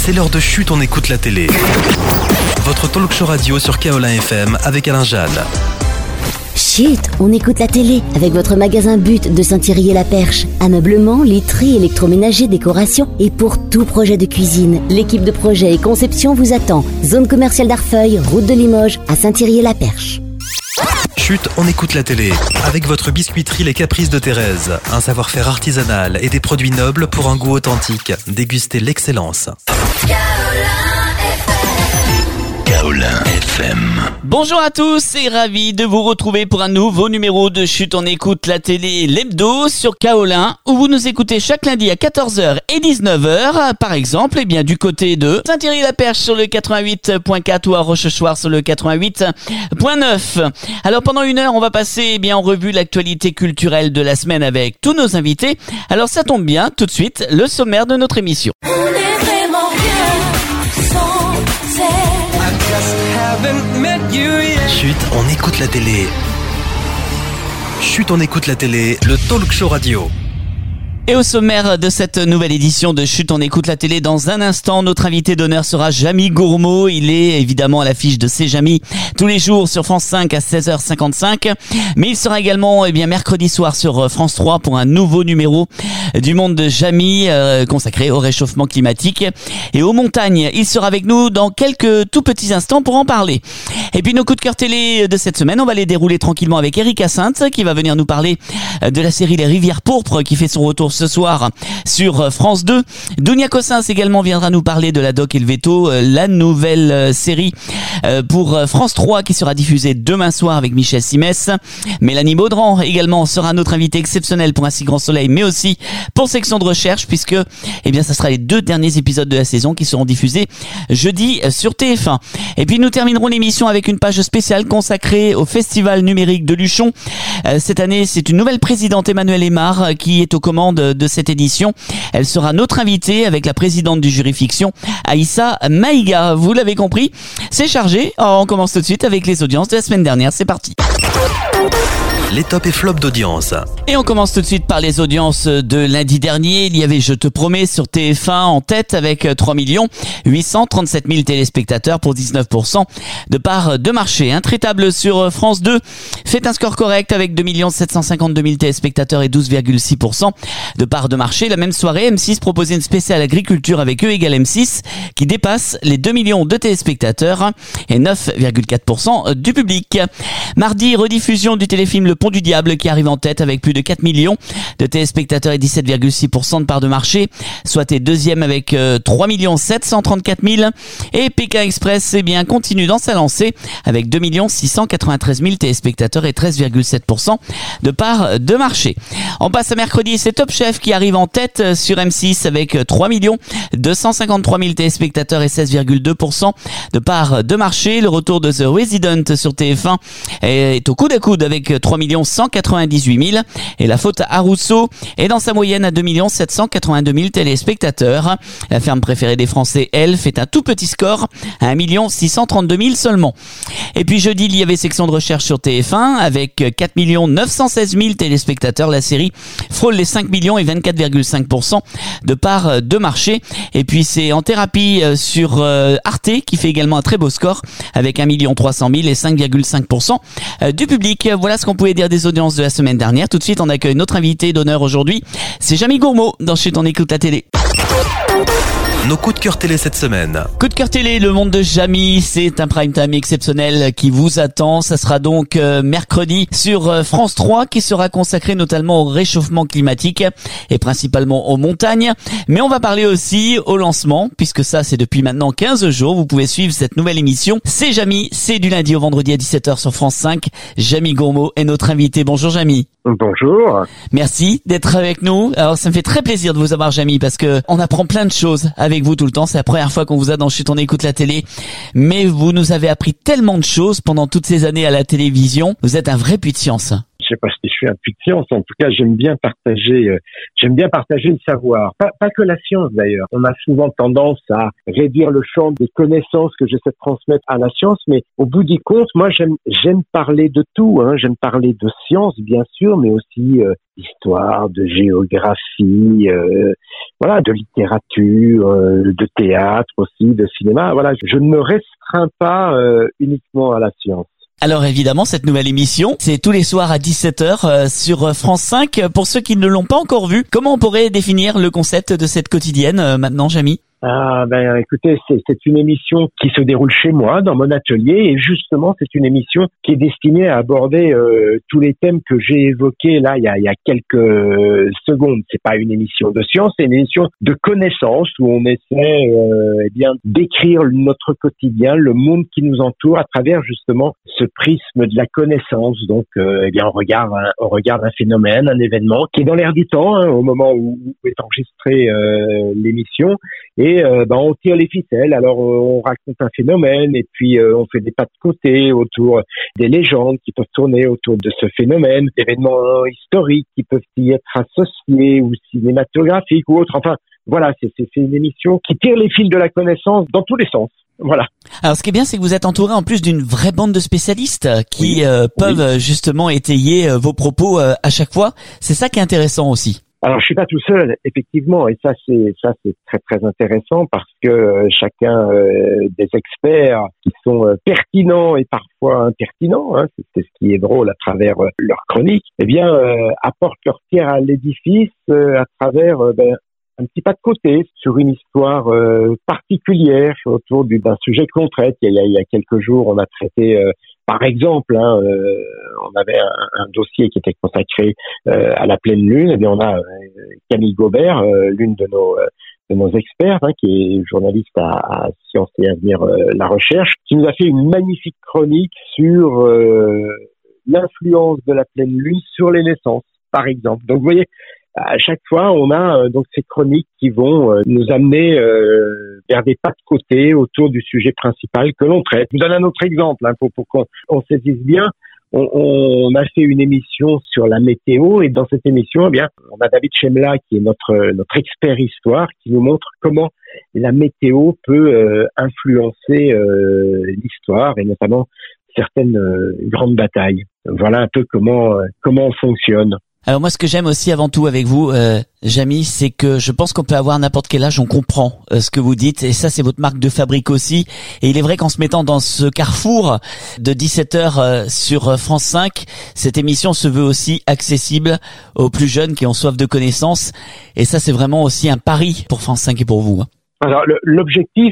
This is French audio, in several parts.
C'est l'heure de Chut, on écoute la télé. Votre talk show radio sur Kaolin FM avec Alain Jeanne. Chut, on écoute la télé avec votre magasin But de Saint-Thierry-et-la-Perche. Ameublement, literie, électroménager, décoration et pour tout projet de cuisine. L'équipe de projet et conception vous attend. Zone commerciale d'Arfeuil, route de Limoges, à Saint-Thierry-et-la-Perche. Chut, on écoute la télé avec votre biscuiterie Les Caprices de Thérèse. Un savoir-faire artisanal et des produits nobles pour un goût authentique. Dégustez l'excellence. Kaolin FM. Bonjour à tous et ravi de vous retrouver pour un nouveau numéro de Chut, on écoute la télé, l'hebdo sur Kaolin, où vous nous écoutez chaque lundi à 14h et 19h, par exemple, du côté de Saint-Thierry-la-Perche sur le 88.4 ou à Rochechouart sur le 88.9. Alors pendant une heure, on va passer en revue l'actualité culturelle de la semaine avec tous nos invités. Alors ça tombe bien, tout de suite, le sommaire de notre émission. On est vraiment bien sans Chut, on écoute la télé. Chut, on écoute la télé, le talk show radio. Et au sommaire de cette nouvelle édition de Chut, on écoute la télé, dans un instant, notre invité d'honneur sera Jamy Gourmaud. Il est évidemment à l'affiche de C'est Jamy tous les jours sur France 5 à 16h55. Mais il sera également mercredi soir sur France 3 pour un nouveau numéro du Monde de Jamy consacré au réchauffement climatique et aux montagnes. Il sera avec nous dans quelques tout petits instants pour en parler. Et puis nos coups de cœur télé de cette semaine, on va les dérouler tranquillement avec Eric Hyacinthe qui va venir nous parler de la série Les Rivières Pourpres qui fait son retour ce soir sur France 2. Dounia Cossins également viendra nous parler de La Doc et le Veto, la nouvelle série pour France 3 qui sera diffusée demain soir avec Michel Simès. Mélanie Baudran également sera notre invitée exceptionnelle pour Un si grand soleil, mais aussi pour Section de recherche, puisque ça sera les 2 derniers épisodes de la saison qui seront diffusés jeudi sur TF1. Et puis nous terminerons l'émission avec une page spéciale consacrée au Festival numérique de Luchon. Cette année, c'est une nouvelle présidente, Emmanuelle Aymar, qui est aux commandes de cette édition. Elle sera notre invitée avec la présidente du jury fiction, Aïssa Maïga. Vous l'avez compris, c'est chargé. On commence tout de suite avec les audiences de la semaine dernière. C'est parti. Les tops et flops d'audience. Et on commence tout de suite par les audiences de lundi dernier. Il y avait Je te promets sur TF1 en tête avec 3 837 000 téléspectateurs pour 19% de part de marché. Intraitable sur France 2 fait un score correct avec 2 752 000 téléspectateurs et 12,6% de part de marché. La même soirée, M6 proposait une spéciale agriculture avec E égale M6 qui dépasse les 2 millions de téléspectateurs et 9,4% du public. Mardi, rediffusion du téléfilm Le Pont du Diable qui arrive en tête avec plus de 4 millions de téléspectateurs et 17,6% de part de marché. Soit est deuxième avec 3 734 000. Et Pékin Express continue dans sa lancée avec 2 693 000 téléspectateurs et 13,7% de part de marché. On passe à mercredi, c'est Top Chef qui arrive en tête sur M6 avec 3 253 000 téléspectateurs et 16,2% de part de marché. Le retour de The Resident sur TF1 est au coude à coude avec 3 198 000 et La Faute à Rousseau est dans sa moyenne à 2 782 000 téléspectateurs. La ferme préférée des Français, elle, fait un tout petit score à 1 632 000 seulement. Et puis jeudi, il y avait Section de recherche sur TF1 avec 4 916 000 téléspectateurs. La série frôle les 5 millions et 24,5% de part de marché. Et puis c'est En thérapie sur Arte qui fait également un très beau score avec 1 300 000 et 5,5% du public. Voilà ce qu'on pouvait dire des audiences de la semaine dernière. Tout de suite, on accueille notre invité d'honneur aujourd'hui. C'est Jamy Gourmaud dans Chut, on écoute la télé. Nos coups de cœur télé cette semaine. Coup de cœur télé, Le Monde de Jamy, c'est un prime time exceptionnel qui vous attend. Ça sera donc mercredi sur France 3 qui sera consacré notamment au réchauffement climatique et principalement aux montagnes. Mais on va parler aussi au lancement, puisque ça c'est depuis maintenant 15 jours. Vous pouvez suivre cette nouvelle émission. C'est Jamy, c'est du lundi au vendredi à 17h sur France 5. Jamy Gourmaud est notre invité. Bonjour Jamy. Bonjour. Merci d'être avec nous. Alors ça me fait très plaisir de vous avoir Jamy parce que on apprend plein de choses avec vous tout le temps. C'est la première fois qu'on vous a dans Chut, on écoute la télé. Mais vous nous avez appris tellement de choses pendant toutes ces années à la télévision. Vous êtes un vrai puits de science. Je sais pas si je fais un puits de science. En tout cas, j'aime bien partager le savoir. Pas que la science d'ailleurs. On a souvent tendance à réduire le champ des connaissances que j'essaie de transmettre à la science, mais au bout du compte, moi j'aime parler de tout. J'aime parler de science bien sûr, mais aussi d'histoire, de géographie, voilà, de littérature, de théâtre aussi, de cinéma. Voilà, je ne me restreins pas uniquement à la science. Alors évidemment, cette nouvelle émission, c'est tous les soirs à 17h sur France 5. Pour ceux qui ne l'ont pas encore vu, comment on pourrait définir le concept de cette quotidienne maintenant, Jamy ? Écoutez, c'est une émission qui se déroule chez moi, dans mon atelier, et justement, c'est une émission qui est destinée à aborder tous les thèmes que j'ai évoqués là il y a quelques secondes. C'est pas une émission de science, c'est une émission de connaissances où on essaie d'écrire notre quotidien, le monde qui nous entoure à travers justement ce prisme de la connaissance. Donc, on regarde un phénomène, un événement qui est dans l'air du temps au moment où est enregistrée l'émission. Et on tire les ficelles. Alors on raconte un phénomène et puis on fait des pas de côté autour des légendes qui peuvent tourner autour de ce phénomène, d'événements historiques qui peuvent y être associés ou cinématographiques ou autres. Enfin voilà, c'est une émission qui tire les fils de la connaissance dans tous les sens. Voilà. Alors ce qui est bien, c'est que vous êtes entouré en plus d'une vraie bande de spécialistes qui peuvent justement étayer vos propos à chaque fois. C'est ça qui est intéressant aussi. Alors, je suis pas tout seul, effectivement, et ça c'est très très intéressant parce que chacun des experts qui sont pertinents et parfois impertinents, c'est ce qui est drôle à travers leur chronique, apportent leur pierre à l'édifice à travers un petit pas de côté sur une histoire particulière autour d'un sujet que l'on traite. Il y a quelques jours, on a traité par exemple, on avait un dossier qui était consacré à la pleine lune. Et bien, on a Camille Gobert, l'une de nos experts, qui est journaliste à Sciences et Avenir la Recherche, qui nous a fait une magnifique chronique sur l'influence de la pleine lune sur les naissances, par exemple. Donc, vous voyez, à chaque fois, on a donc ces chroniques qui vont nous amener vers des pas de côté autour du sujet principal que l'on traite. Je vous donne un autre exemple pour qu'on saisisse bien. On a fait une émission sur la météo et dans cette émission, on a David Chemla qui est notre expert histoire qui nous montre comment la météo peut influencer l'histoire et notamment certaines grandes batailles. Voilà un peu comment on fonctionne. Alors moi, ce que j'aime aussi avant tout avec vous, Jamy, c'est que je pense qu'on peut avoir n'importe quel âge, on comprend ce que vous dites, et ça c'est votre marque de fabrique aussi. Et il est vrai qu'en se mettant dans ce carrefour de 17h sur France 5, cette émission se veut aussi accessible aux plus jeunes qui ont soif de connaissances. Et ça c'est vraiment aussi un pari pour France 5 et pour vous. Alors l'objectif,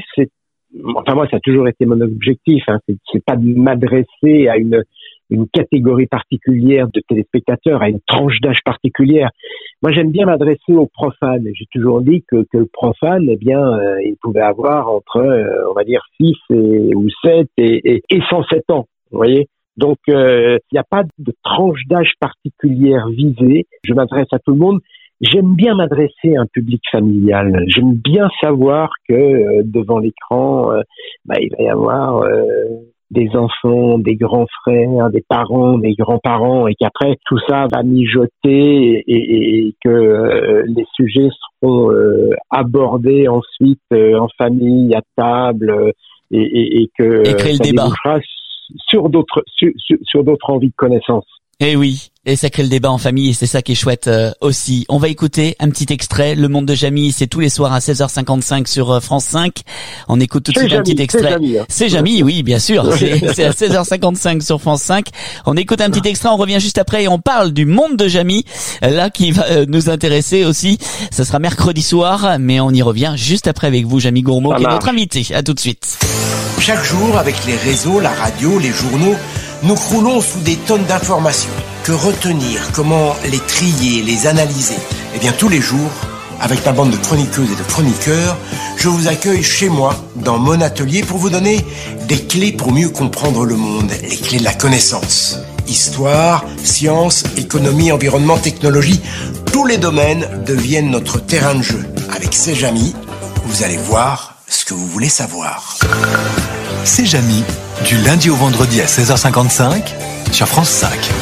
moi ça a toujours été mon objectif, c'est pas de m'adresser à une catégorie particulière de téléspectateurs, à une tranche d'âge particulière. Moi, j'aime bien m'adresser aux profanes. J'ai toujours dit que le profane, il pouvait avoir entre, on va dire, 6 ou 7 et 107 ans. Vous voyez? Donc, il n'y a pas de tranche d'âge particulière visée. Je m'adresse à tout le monde. J'aime bien m'adresser à un public familial. J'aime bien savoir que devant l'écran, il va y avoir des enfants, des grands frères, des parents, des grands-parents, et qu'après tout ça va mijoter et que les sujets seront abordés ensuite en famille, à table, et que ça débouchera sur d'autres envies de connaissances. Eh oui, et ça crée le débat en famille et c'est ça qui est chouette aussi. On va écouter un petit extrait. Le Monde de Jamy, c'est tous les soirs à 16h55 sur France 5. On écoute tout de suite un petit extrait. C'est Jamy, oui, bien sûr. C'est à 16h55 sur France 5. On écoute un petit extrait, on revient juste après et on parle du Monde de Jamy, là qui va nous intéresser aussi. Ça sera mercredi soir, mais on y revient juste après avec vous, Jamy Gourmaud, qui est notre invité. À tout de suite. Chaque jour, avec les réseaux, la radio, les journaux, nous croulons sous des tonnes d'informations. Que retenir? Comment les trier, les analyser? Eh bien, tous les jours, avec ma bande de chroniqueuses et de chroniqueurs, je vous accueille chez moi, dans mon atelier, pour vous donner des clés pour mieux comprendre le monde, les clés de la connaissance. Histoire, sciences, économie, environnement, technologie, tous les domaines deviennent notre terrain de jeu. Avec C'est Jamy, vous allez voir ce que vous voulez savoir. C'est Jamy, du lundi au vendredi à 16h55 sur France 5.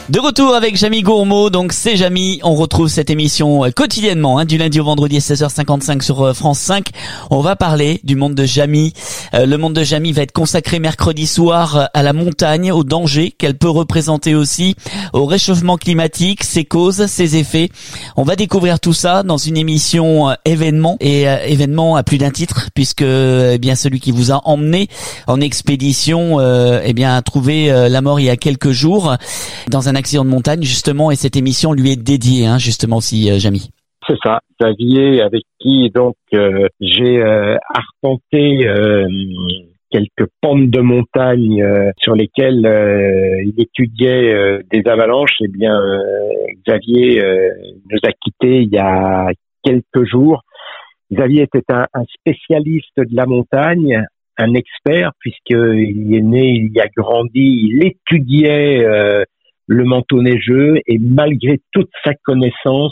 De retour avec Jamy Gourmaud, donc c'est Jamy, on retrouve cette émission quotidiennement, du lundi au vendredi à 16h55 sur France 5. On va parler du monde de Jamy. Le monde de Jamy va être consacré mercredi soir à la montagne, aux dangers qu'elle peut représenter aussi, au réchauffement climatique, ses causes, ses effets. On va découvrir tout ça dans une émission événement, et événement à plus d'un titre, puisque celui qui vous a emmené en expédition a trouvé la mort il y a quelques jours dans un accident de montagne justement, et cette émission lui est dédiée justement aussi, Jamy. C'est ça, Xavier, avec qui donc j'ai arpenté quelques pentes de montagne sur lesquelles il étudiait des avalanches. Eh bien, Xavier nous a quittés il y a quelques jours. Xavier était un spécialiste de la montagne, un expert, puisqu'il est né, il y a grandi, il étudiait le manteau neigeux, et malgré toute sa connaissance,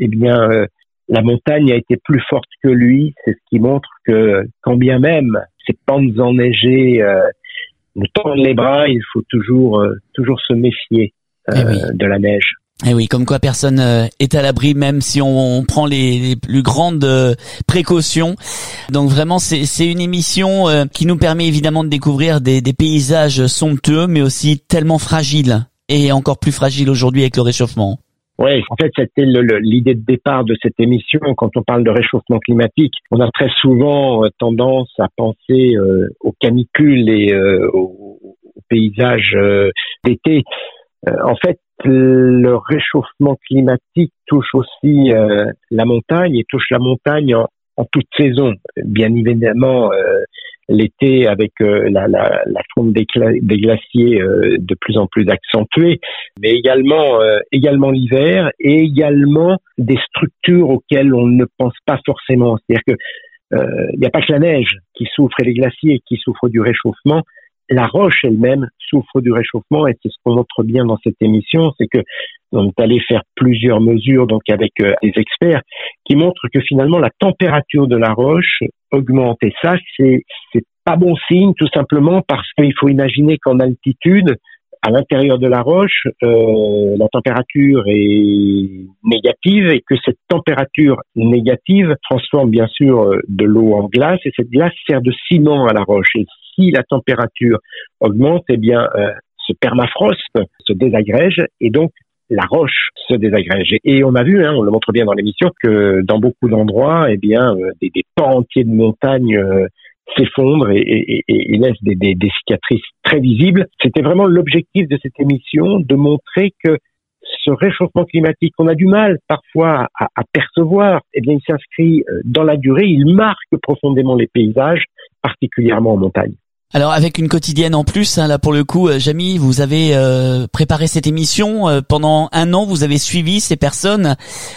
la montagne a été plus forte que lui. C'est ce qui montre que, quand bien même ces pentes enneigées nous tendent les bras, il faut toujours se méfier de la neige. Et oui, comme quoi personne est à l'abri, même si on prend les plus grandes précautions. Donc vraiment, c'est une émission qui nous permet évidemment de découvrir des paysages somptueux, mais aussi tellement fragiles, et encore plus fragiles aujourd'hui avec le réchauffement. Oui, en fait, c'était l'idée de départ de cette émission. Quand on parle de réchauffement climatique, on a très souvent tendance à penser aux canicules et aux paysages d'été. En fait, le réchauffement climatique touche aussi la montagne, et touche la montagne en toute saison. Bien évidemment, l'été avec la fonte des glaciers de plus en plus accentuée, mais également l'hiver, et également des structures auxquelles on ne pense pas forcément. C'est-à-dire que il n'y a pas que la neige qui souffre et les glaciers qui souffrent du réchauffement. La roche elle-même souffre du réchauffement, et c'est ce qu'on montre bien dans cette émission, c'est que on est allé faire plusieurs mesures donc avec des experts qui montrent que finalement la température de la roche augmente, et ça c'est pas bon signe, tout simplement parce qu'il faut imaginer qu'en altitude, à l'intérieur de la roche, la température est négative, et que cette température négative transforme bien sûr de l'eau en glace, et cette glace sert de ciment à la roche. Et si la température augmente, ce permafrost se désagrège, et donc la roche se désagrège. Et on a vu, on le montre bien dans l'émission, que dans beaucoup d'endroits, des pans entiers de montagnes s'effondrent et laissent des cicatrices très visibles. C'était vraiment l'objectif de cette émission, de montrer que ce réchauffement climatique qu'on a du mal parfois à percevoir, il s'inscrit dans la durée, il marque profondément les paysages, particulièrement en montagne. Alors avec une quotidienne en plus, là pour le coup, Jamy, vous avez préparé cette émission pendant un an. Vous avez suivi ces personnes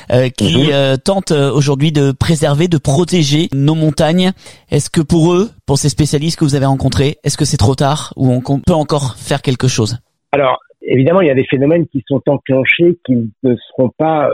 qui tentent aujourd'hui de préserver, de protéger nos montagnes. Est-ce que pour eux, pour ces spécialistes que vous avez rencontrés, est-ce que c'est trop tard, ou on peut encore faire quelque chose? Alors évidemment, il y a des phénomènes qui sont enclenchés, qui ne seront pas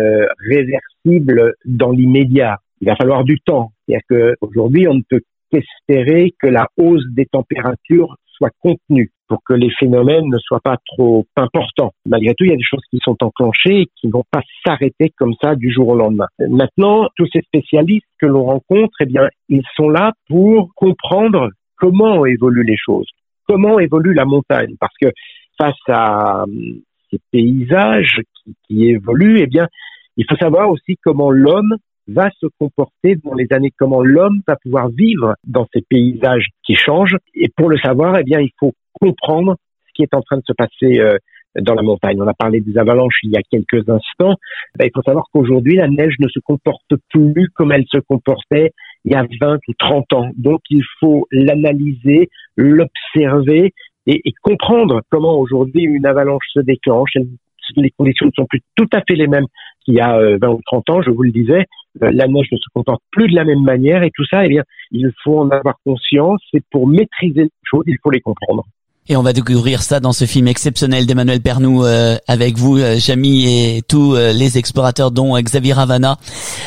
réversibles dans l'immédiat. Il va falloir du temps. C'est-à-dire qu'aujourd'hui, on ne peut espérer que la hausse des températures soit contenue pour que les phénomènes ne soient pas trop importants. Malgré tout, il y a des choses qui sont enclenchées et qui ne vont pas s'arrêter comme ça du jour au lendemain. Maintenant, tous ces spécialistes que l'on rencontre, ils sont là pour comprendre comment évoluent les choses, comment évolue la montagne, parce que face à ces paysages qui évoluent, il faut savoir aussi comment l'homme va se comporter dans les années, comment l'homme va pouvoir vivre dans ces paysages qui changent. Et pour le savoir, il faut comprendre ce qui est en train de se passer dans la montagne. On a parlé des avalanches il y a quelques instants. Il faut savoir qu'aujourd'hui, la neige ne se comporte plus comme elle se comportait il y a 20 ou 30 ans. Donc, il faut l'analyser, l'observer et comprendre comment aujourd'hui une avalanche se déclenche. Les conditions ne sont plus tout à fait les mêmes qu'il y a 20 ou 30 ans, je vous le disais. La neige ne se comporte plus de la même manière, et tout ça, il faut en avoir conscience. Et pour maîtriser les choses, il faut les comprendre. Et on va découvrir ça dans ce film exceptionnel d'Emmanuel Pernoud avec vous, Jamy, et tous les explorateurs, dont Xavier Ravana.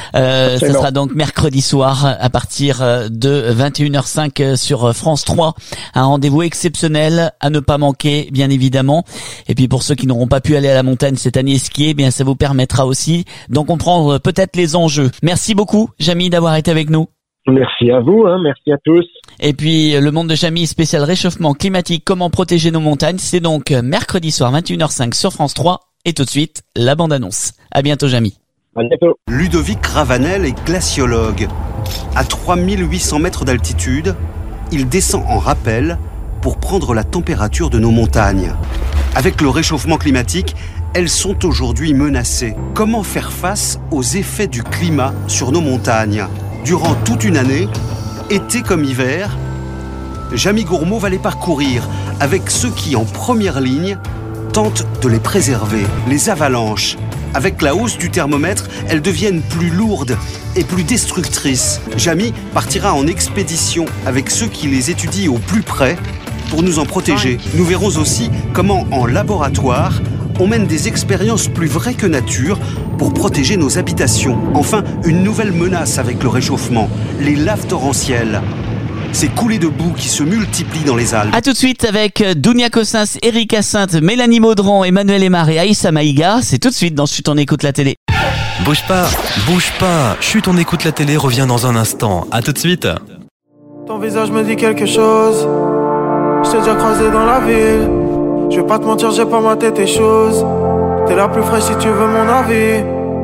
Ça sera donc mercredi soir à partir de 21h05 sur France 3. Un rendez-vous exceptionnel à ne pas manquer, bien évidemment. Et puis pour ceux qui n'auront pas pu aller à la montagne cette année skier, bien ça vous permettra aussi d'en comprendre peut-être les enjeux. Merci beaucoup, Jamy, d'avoir été avec nous. Merci à vous, merci à tous. Et puis le monde de Jamy spécial réchauffement climatique, comment protéger nos montagnes, c'est donc mercredi soir 21h05 sur France 3. Et tout de suite, la bande-annonce. À bientôt, Jamy. À bientôt. Ludovic Ravanel est glaciologue. À 3800 mètres d'altitude, il descend en rappel pour prendre la température de nos montagnes. Avec le réchauffement climatique, elles sont aujourd'hui menacées. Comment faire face aux effets du climat sur nos montagnes ? Durant toute une année, été comme hiver, Jamy Gourmaud va les parcourir avec ceux qui, en première ligne, tentent de les préserver. Les avalanches. Avec la hausse du thermomètre, elles deviennent plus lourdes et plus destructrices. Jamy partira en expédition avec ceux qui les étudient au plus près pour nous en protéger. Nous verrons aussi comment, en laboratoire, on mène des expériences plus vraies que nature pour protéger nos habitations. Enfin, une nouvelle menace avec le réchauffement, les laves torrentielles. Ces coulées de boue qui se multiplient dans les Alpes. A tout de suite avec Dounia Cossens, Eric Hyacinthe, Mélanie Maudran, Emmanuel Aymar et Aïssa Maïga. C'est tout de suite dans Chut, on écoute la télé. Bouge pas. Chut, on écoute la télé, revient dans un instant. À tout de suite. Ton visage me dit quelque chose. Je t'ai déjà croisé dans la ville. Je vais pas te mentir, j'ai pas maté tes choses. T'es la plus fraîche si tu veux mon avis.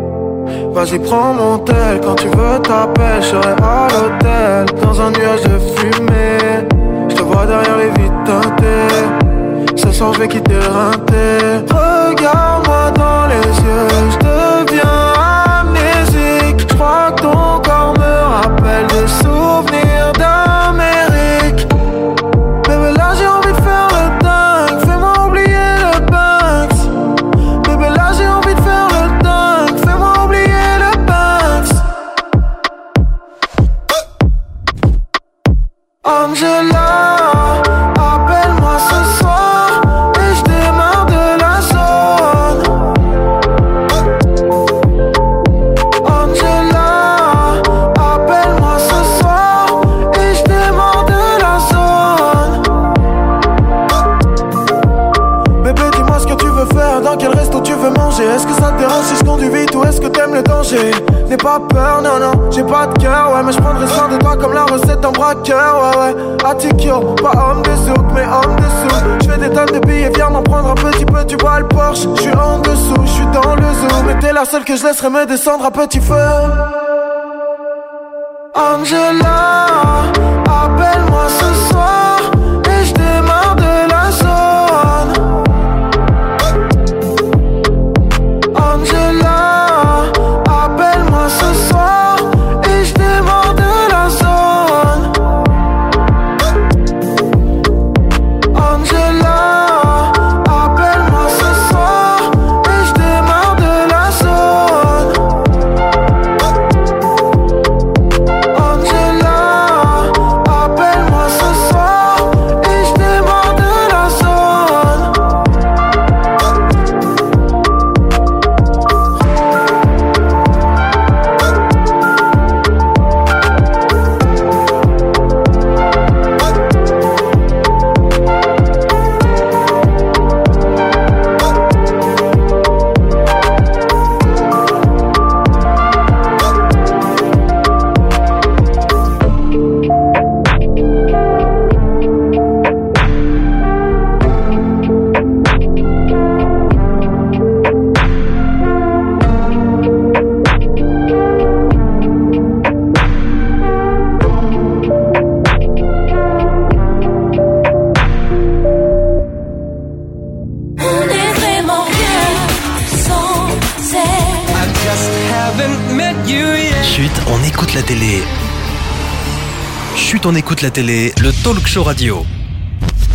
Vas-y, prends mon tel, quand tu veux t'appelles. Je serai à l'hôtel, dans un nuage de fumée. Je te vois derrière les vitres teintées. Ce soir je vais quitter le rinté. Regarde-moi dans les yeux, je deviens amnésique. Je crois que ton corps me rappelle des souvenirs d'Amérique. Bébé, là j'ai envie de faire le dingue, fais-moi oublier le Banks. Bébé, là j'ai envie de faire le dingue, fais-moi oublier le Banks. Angela, appelle-moi ce soir et je démarre de la zone. Angela, appelle-moi ce soir et je démarre de la zone. Bébé, dis-moi ce que tu veux faire, dans quel resto tu veux manger. Est-ce que ça te dérange si je conduis vite ou est-ce que t'aimes le danger? N'aie pas peur, non, non, j'ai pas de cœur, ouais, mais je prendrai soin de toi comme la recette d'un braqueur, ouais, ouais. Attikyo, pas homme de souk, mais homme de souk. Je fais des tonnes de billets, viens m'en prendre un petit peu, tu vois le Porsche. Je suis en dessous, je suis dans le zoo, mais t'es la seule que je laisserai me descendre à petit feu. Angela, appelle-moi ce soir et je démarre de la zone. Angela, appelle-moi ce soir et je démarre de la zone. Angela, appelle-moi ce soir et je démarre de la zone. Angela, appelle-moi ce soir et je démarre de la zone. On est vraiment bien sans elle. Chut, on écoute la télé. Chut, on écoute la télé, le talk show radio.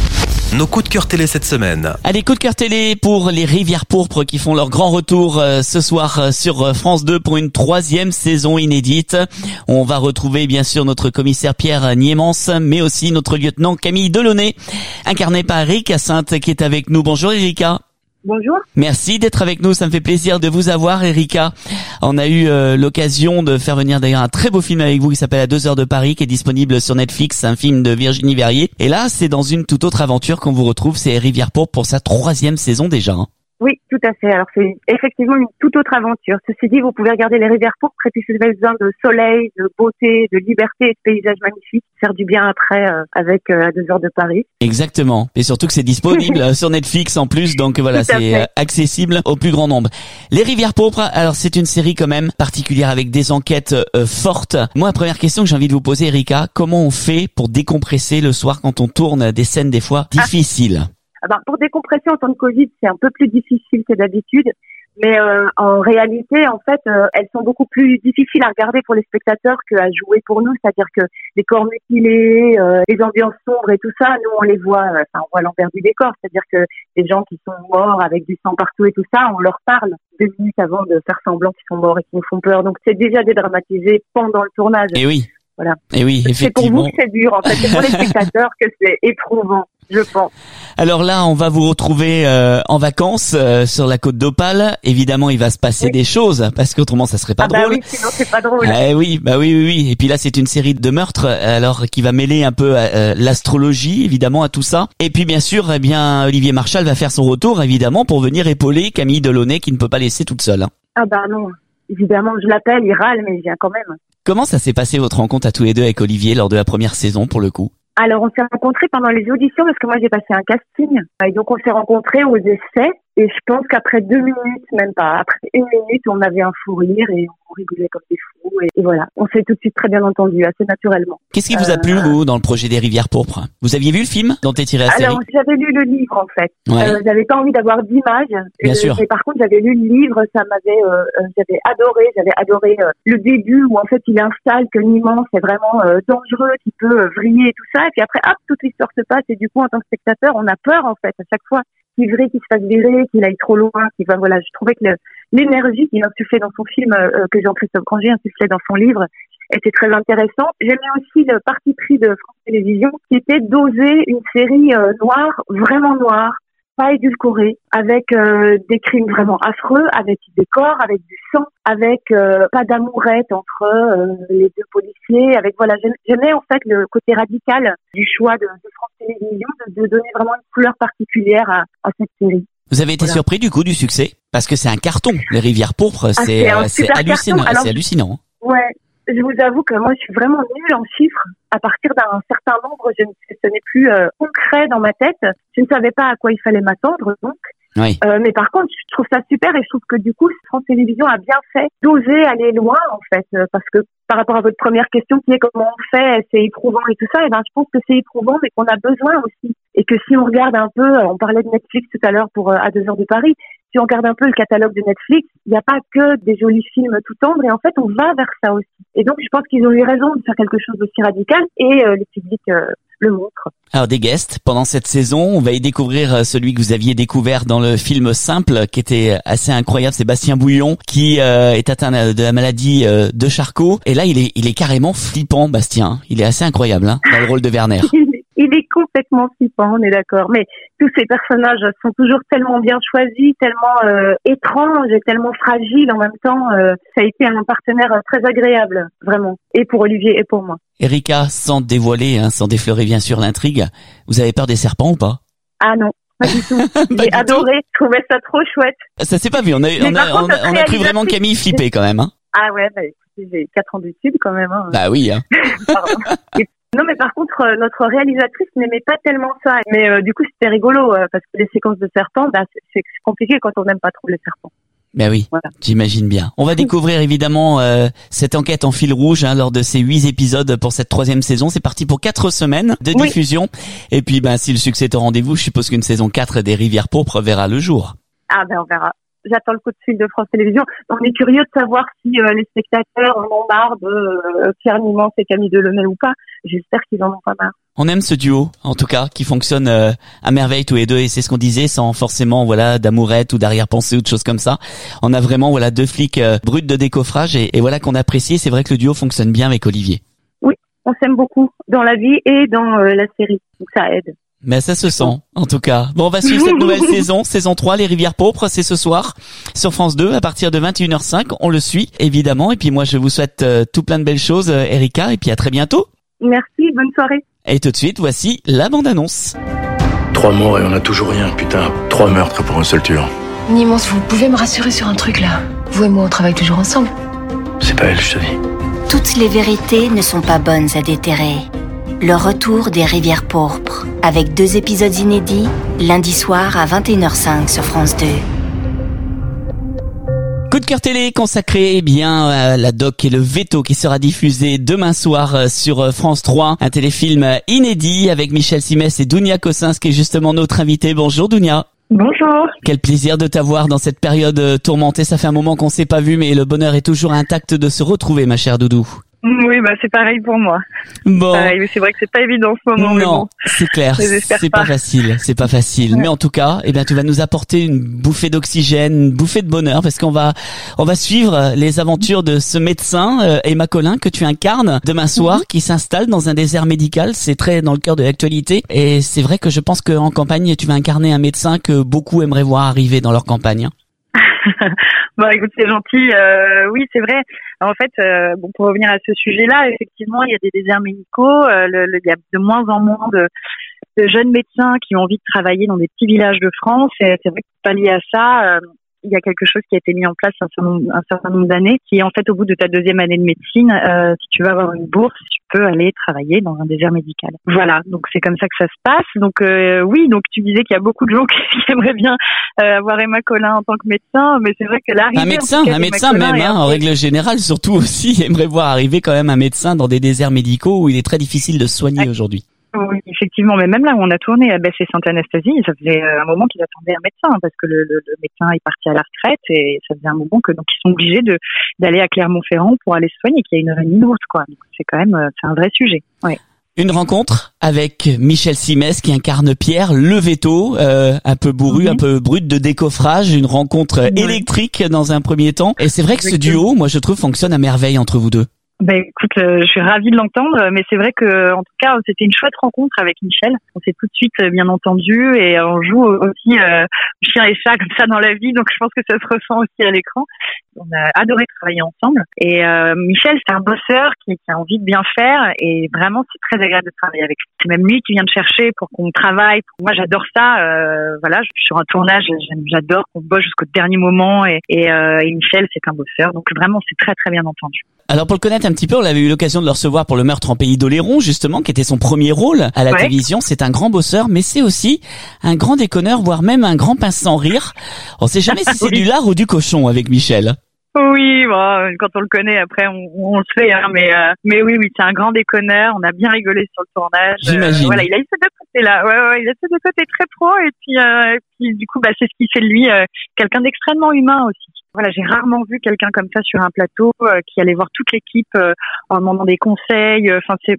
Nos coups de cœur télé cette semaine. Allez, coup de cœur télé pour les Rivières pourpres qui font leur grand retour ce soir sur France 2 pour une 3e saison inédite. On va retrouver bien sûr notre commissaire Pierre Niémance, mais aussi notre lieutenant Camille Delaunay, incarné par Erika Sainte qui est avec nous. Bonjour Erika. Bonjour. Merci d'être avec nous, ça me fait plaisir de vous avoir Erika. On a eu l'occasion de faire venir d'ailleurs un très beau film avec vous qui s'appelle À 2 heures de Paris, qui est disponible sur Netflix, un film de Virginie Verrier. Et là, c'est dans une toute autre aventure qu'on vous retrouve, c'est Rivières pourpres pour sa 3e saison déjà. Oui, tout à fait. Alors c'est effectivement une toute autre aventure. Ceci dit, vous pouvez regarder les Rivières pourpres et puis si vous avez besoin de soleil, de beauté, de liberté et de paysages magnifiques, faire du bien après avec À 2 heures de Paris. Exactement. Et surtout que c'est disponible sur Netflix en plus, donc voilà, c'est accessible au plus grand nombre. Les Rivières pourpres, alors c'est une série quand même particulière avec des enquêtes fortes. Moi, la première question que j'ai envie de vous poser, Erika, comment on fait pour décompresser le soir quand on tourne des scènes des fois difficiles? Pour décompresser en temps de Covid, c'est un peu plus difficile que d'habitude, mais en réalité, en fait, elles sont beaucoup plus difficiles à regarder pour les spectateurs qu'à jouer pour nous. C'est-à-dire que les corps mutilés, les ambiances sombres et tout ça, nous on les voit, on voit l'envers du décor. C'est-à-dire que les gens qui sont morts avec du sang partout et tout ça, on leur parle 2 minutes avant de faire semblant qu'ils sont morts et qu'ils nous font peur. Donc c'est déjà dédramatisé pendant le tournage. Et oui. Voilà. Et oui, effectivement. C'est pour vous que c'est dur, en fait. C'est pour les spectateurs que c'est éprouvant, je pense. Alors là, on va vous retrouver en vacances sur la côte d'Opale. Évidemment, il va se passer des choses parce qu'autrement, ça serait pas drôle. Bah oui, sinon c'est pas drôle. Oui. Et puis là, c'est une série de meurtres, alors qui va mêler un peu l'astrologie, évidemment, à tout ça. Et puis bien sûr, Olivier Marchal va faire son retour, évidemment, pour venir épauler Camille Delaunay, qui ne peut pas laisser toute seule. Ah bah non. Évidemment, je l'appelle, il râle, mais il vient quand même. Comment ça s'est passé votre rencontre à tous les deux avec Olivier lors de la première saison pour le coup? Alors on s'est rencontrés pendant les auditions parce que moi j'ai passé un casting et donc on s'est rencontrés aux essais et je pense qu'après 2 minutes, même pas, après 1 minute, on avait un fou rire et on rigolait comme des fous et voilà, on s'est tout de suite très bien entendu, assez naturellement. Qu'est-ce qui vous a plu vous dans le projet des Rivières pourpres? Vous aviez vu le film dont est tiré la série? Alors j'avais lu le livre en fait. Ouais. J'avais pas envie d'avoir d'image. Bien sûr. Mais par contre j'avais lu le livre, ça m'avait, j'avais adoré le début où en fait il installe que Niémance est vraiment dangereux, qui peut vriller et tout ça et puis après hop toute l'histoire se passe et du coup en tant que spectateur on a peur en fait à chaque fois qu'il vrille, qu'il se fasse virer, qu'il aille trop loin, voilà. Je trouvais que l'énergie qu'il insufflait dans son film, que Jean-Christophe Granger insufflait dans son livre, était très intéressant. J'aimais aussi le parti pris de France Télévisions, qui était d'oser une série noire, vraiment noire, pas édulcorée, avec des crimes vraiment affreux, avec des corps, avec du sang, avec pas d'amourette entre les 2 policiers, avec voilà, j'aimais en fait le côté radical du choix de France Télévisions de donner vraiment une couleur particulière à cette série. Vous avez été surpris du coup du succès? Parce que c'est un carton, les Rivières pourpres, c'est hallucinant, Alors, c'est hallucinant. Ouais. Je vous avoue que moi, je suis vraiment nulle en chiffres. À partir d'un certain nombre, ce n'est plus concret dans ma tête. Je ne savais pas à quoi il fallait m'attendre, donc. Oui. Mais par contre, je trouve ça super et je trouve que du coup, France Télévisions a bien fait d'oser aller loin, en fait, parce que par rapport à votre première question qui est comment on fait, c'est éprouvant et tout ça, et ben je pense que c'est éprouvant, mais qu'on a besoin aussi. Et que si on regarde un peu, on parlait de Netflix tout à l'heure pour À 2 heures de Paris, si on regarde un peu le catalogue de Netflix, il n'y a pas que des jolis films tout tendres et en fait on va vers ça aussi. Et donc je pense qu'ils ont eu raison de faire quelque chose d'aussi radical et le public le montre. Alors des guests, pendant cette saison, on va y découvrir celui que vous aviez découvert dans le film Simple, qui était assez incroyable, c'est Bastien Bouillon, qui est atteint de la maladie de Charcot. Et là, il est carrément flippant, Bastien. Il est assez incroyable, dans le rôle de Werner. Il est complètement flippant, on est d'accord. Mais tous ces personnages sont toujours tellement bien choisis, tellement étranges et tellement fragiles en même temps. Ça a été un partenaire très agréable, vraiment. Et pour Olivier et pour moi. Erika, sans dévoiler, sans défleurer bien sûr l'intrigue, vous avez peur des serpents ou pas? Ah non. Pas du tout. J'ai adoré, je trouvais ça trop chouette. Ça s'est pas vu, on a cru vraiment Camille flipper quand même. Ah ouais, écoutez, j'ai 4 ans d'études quand même. Bah oui. Pardon. Non, mais par contre, notre réalisatrice n'aimait pas tellement ça. Mais du coup, c'était rigolo parce que les séquences de serpents, c'est compliqué quand on n'aime pas trop les serpents. Ben oui, voilà. J'imagine bien. On va découvrir évidemment cette enquête en fil rouge lors de ces 8 épisodes pour cette 3e saison. C'est parti pour 4 semaines de diffusion. Et puis, si le succès est au rendez-vous, je suppose qu'une saison 4 des Rivières pourpres verra le jour. Ah ben on verra. j'attends le coup de fil de France Télévisions. On est curieux de savoir si les spectateurs en ont marre de Pierre Nimance et Camille Delemay ou pas. J'espère qu'ils en ont pas marre. On aime ce duo, en tout cas, qui fonctionne à merveille tous les deux, et c'est ce qu'on disait, sans forcément d'amourette ou d'arrière-pensée ou de choses comme ça. On a vraiment deux flics bruts de décoffrage et voilà qu'on apprécie. C'est vrai que le duo fonctionne bien avec Olivier. Oui, on s'aime beaucoup dans la vie et dans la série, donc ça aide. Mais ça se sent, en tout cas. Bon, on va suivre cette nouvelle saison 3, Les Rivières Pourpres, c'est ce soir sur France 2 à partir de 21h05. On le suit, évidemment. Et puis moi, je vous souhaite tout plein de belles choses, Erika, et puis à très bientôt. Merci, bonne soirée. Et tout de suite, voici la bande-annonce. 3 morts et on a toujours rien, putain. 3 meurtres pour un seul tueur. Nimance, vous pouvez me rassurer sur un truc là. Vous et moi, on travaille toujours ensemble. C'est pas elle, je te dis. Toutes les vérités ne sont pas bonnes à déterrer. Le retour des Rivières Pourpres, avec 2 épisodes inédits, lundi soir à 21h05 sur France 2. Coup de cœur télé consacré à la doc et le veto qui sera diffusé demain soir sur France 3. Un téléfilm inédit avec Michel Simès et Dounia Cossins qui est justement notre invité. Bonjour Dounia. Bonjour. Quel plaisir de t'avoir dans cette période tourmentée. Ça fait un moment qu'on s'est pas vu, mais le bonheur est toujours intact de se retrouver, ma chère Doudou. Oui, c'est pareil pour moi. Bon. Pareil, mais c'est vrai que c'est pas évident en ce moment. Non, mais bon. c'est clair. C'est pas facile. Ouais. Mais en tout cas, tu vas nous apporter une bouffée d'oxygène, une bouffée de bonheur, parce qu'on va suivre les aventures de ce médecin, Emma Collin, que tu incarnes demain soir, qui s'installe dans un désert médical. C'est très dans le cœur de l'actualité. Et c'est vrai que je pense qu'en campagne, tu vas incarner un médecin que beaucoup aimeraient voir arriver dans leur campagne. Écoute, c'est gentil. Oui, c'est vrai. En fait, pour revenir à ce sujet-là, effectivement, il y a des déserts médicaux. Il y a de moins en moins de jeunes médecins qui ont envie de travailler dans des petits villages de France. Et c'est vrai que pour pallier à ça, il y a quelque chose qui a été mis en place un certain nombre d'années, qui est en fait au bout de ta 2e année de médecine, si tu veux avoir une bourse, tu peux aller travailler dans un désert médical. Voilà, donc c'est comme ça que ça se passe. Donc oui, donc tu disais qu'il y a beaucoup de gens qui aimeraient bien avoir Emma Collin en tant que médecin, mais c'est vrai que l'arrivée... Un médecin même, en règle générale, surtout aussi, aimerait voir arriver quand même un médecin dans des déserts médicaux où il est très difficile de se soigner aujourd'hui. Oui, effectivement, mais même là où on a tourné à Besse et Sainte-Anastasie, ça faisait un moment qu'ils attendaient un médecin parce que le médecin est parti à la retraite et ça faisait un moment que donc ils sont obligés d'aller à Clermont-Ferrand pour aller se soigner, qu'il y a une heure et demie de route, quoi. Donc c'est quand même c'est un vrai sujet. Ouais. Une rencontre avec Michel Simès qui incarne Pierre, le veto, un peu bourru, un peu brut de décoffrage, une rencontre électrique dans un premier temps. Et c'est vrai que ce duo, moi je trouve, fonctionne à merveille entre vous deux. Écoute, je suis ravie de l'entendre, mais c'est vrai que, en tout cas, c'était une chouette rencontre avec Michel. On s'est tout de suite bien entendu et on joue aussi chien et chat comme ça dans la vie, donc je pense que ça se ressent aussi à l'écran. On a adoré travailler ensemble et Michel, c'est un bosseur qui a envie de bien faire et vraiment c'est très agréable de travailler avec lui. C'est même lui qui vient me chercher pour qu'on travaille. Moi, j'adore ça. Voilà, je suis sur un tournage, j'adore qu'on bosse jusqu'au dernier moment et Michel, c'est un bosseur, donc vraiment c'est très très bien entendu. Alors pour le connaître un petit peu, on avait eu l'occasion de le recevoir pour Le Meurtre en Pays d'Oléron, justement, qui était son premier rôle à la télévision. C'est un grand bosseur, mais c'est aussi un grand déconneur, voire même un grand pince sans rire. On sait jamais si c'est du lard ou du cochon avec Michel. Oui, quand on le connaît, après on le sait, hein, mais oui, c'est un grand déconneur. On a bien rigolé sur le tournage. J'imagine. Voilà, il a eu ces deux côtés là. Ouais, il a ces deux côtés très pro et puis du coup, c'est ce qui fait de lui quelqu'un d'extrêmement humain aussi. Voilà, j'ai rarement vu quelqu'un comme ça sur un plateau qui allait voir toute l'équipe en demandant des conseils. Enfin, c'est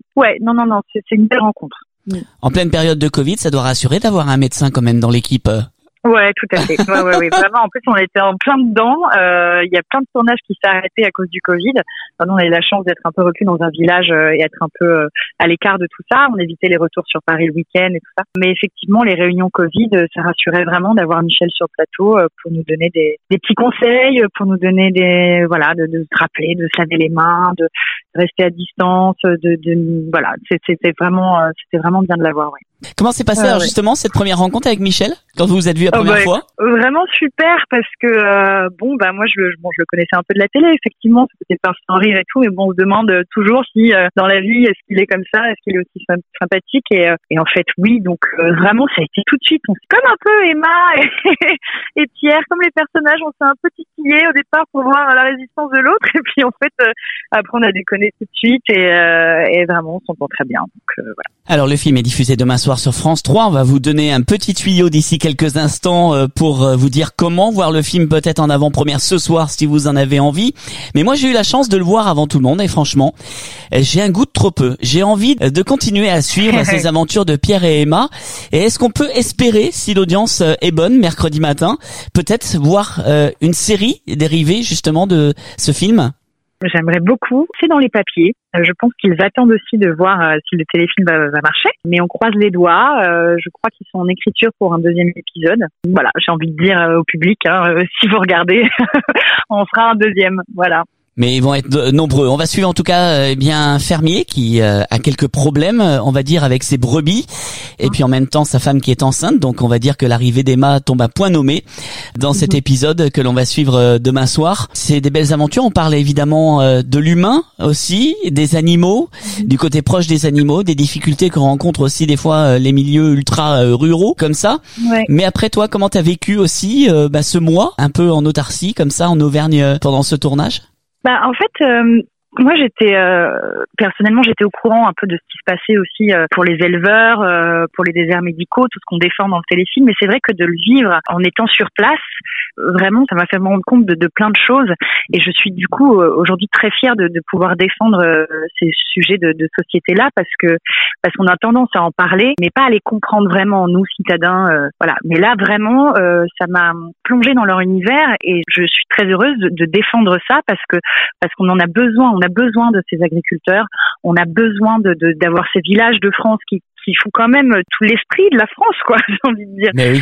une belle rencontre. En pleine période de Covid, ça doit rassurer d'avoir un médecin quand même dans l'équipe. Ouais, tout à fait. Ouais. Vraiment, en plus, on était en plein dedans. Il y a plein de tournages qui s'est arrêté à cause du Covid. Nous, on a eu la chance d'être un peu reclus dans un village et être un peu à l'écart de tout ça. On évitait les retours sur Paris le week-end et tout ça. Mais effectivement, les réunions Covid, ça rassurait vraiment d'avoir Michel sur le plateau pour nous donner des petits conseils, pour nous donner de se rappeler, de se laver les mains, de rester à distance, voilà. C'était vraiment bien de l'avoir, ouais. Comment s'est passée alors justement cette première rencontre avec Michel quand vous vous êtes vu la première fois? Vraiment super parce que moi je le connaissais un peu de la télé, effectivement, c'était pas sans rire et tout, mais on se demande toujours si dans la vie est-ce qu'il est comme ça, est-ce qu'il est aussi sympathique et en fait oui, donc vraiment ça a été tout de suite, on s'est comme un peu Emma et Pierre, comme les personnages, on s'est un peu titillés au départ pour voir la résistance de l'autre et puis en fait après on a déconné tout de suite et vraiment on s'entend très bien, donc voilà. Alors le film est diffusé demain soir sur France 3, on va vous donner un petit tuyau d'ici quelques quelques instants pour vous dire comment voir le film peut-être en avant-première ce soir si vous en avez envie. Mais moi j'ai eu la chance de le voir avant tout le monde et franchement j'ai un goût de trop peu. J'ai envie de continuer à suivre ces aventures de Pierre et Emma. Et est-ce qu'on peut espérer, si l'audience est bonne mercredi matin, peut-être voir une série dérivée justement de ce film? J'aimerais beaucoup. C'est dans les papiers. Je pense qu'ils attendent aussi de voir si le téléfilm va marcher. Mais on croise les doigts. Je crois qu'ils sont en écriture pour un deuxième épisode. Voilà, j'ai envie de dire au public, si vous regardez, on fera un deuxième. Voilà. Mais ils vont être nombreux. On va suivre en tout cas bien un fermier qui a quelques problèmes, on va dire, avec ses brebis. Et puis en même temps, sa femme qui est enceinte. Donc on va dire que l'arrivée d'Emma tombe à point nommé dans cet épisode que l'on va suivre demain soir. C'est des belles aventures. On parle évidemment de l'humain aussi, des animaux, du côté proche des animaux, des difficultés que rencontrent aussi des fois les milieux ultra ruraux comme ça. Ouais. Mais après toi, comment t'as vécu aussi ce mois un peu en autarcie comme ça en Auvergne pendant ce tournage? En fait, moi personnellement j'étais au courant un peu de ce qui se passait aussi pour les éleveurs, pour les déserts médicaux, tout ce qu'on défend dans le téléfilm, mais c'est vrai que de le vivre en étant sur place, vraiment ça m'a fait me rendre compte de plein de choses et je suis du coup aujourd'hui très fière de pouvoir défendre ces sujets de société là parce qu'on a tendance à en parler mais pas à les comprendre vraiment nous citadins voilà, mais là vraiment ça m'a plongée dans leur univers et je suis très heureuse de défendre ça parce qu'on en a besoin. On a besoin de ces agriculteurs, on a besoin d'avoir ces villages de France qui font quand même tout l'esprit de la France, quoi, j'ai envie de dire. Oui.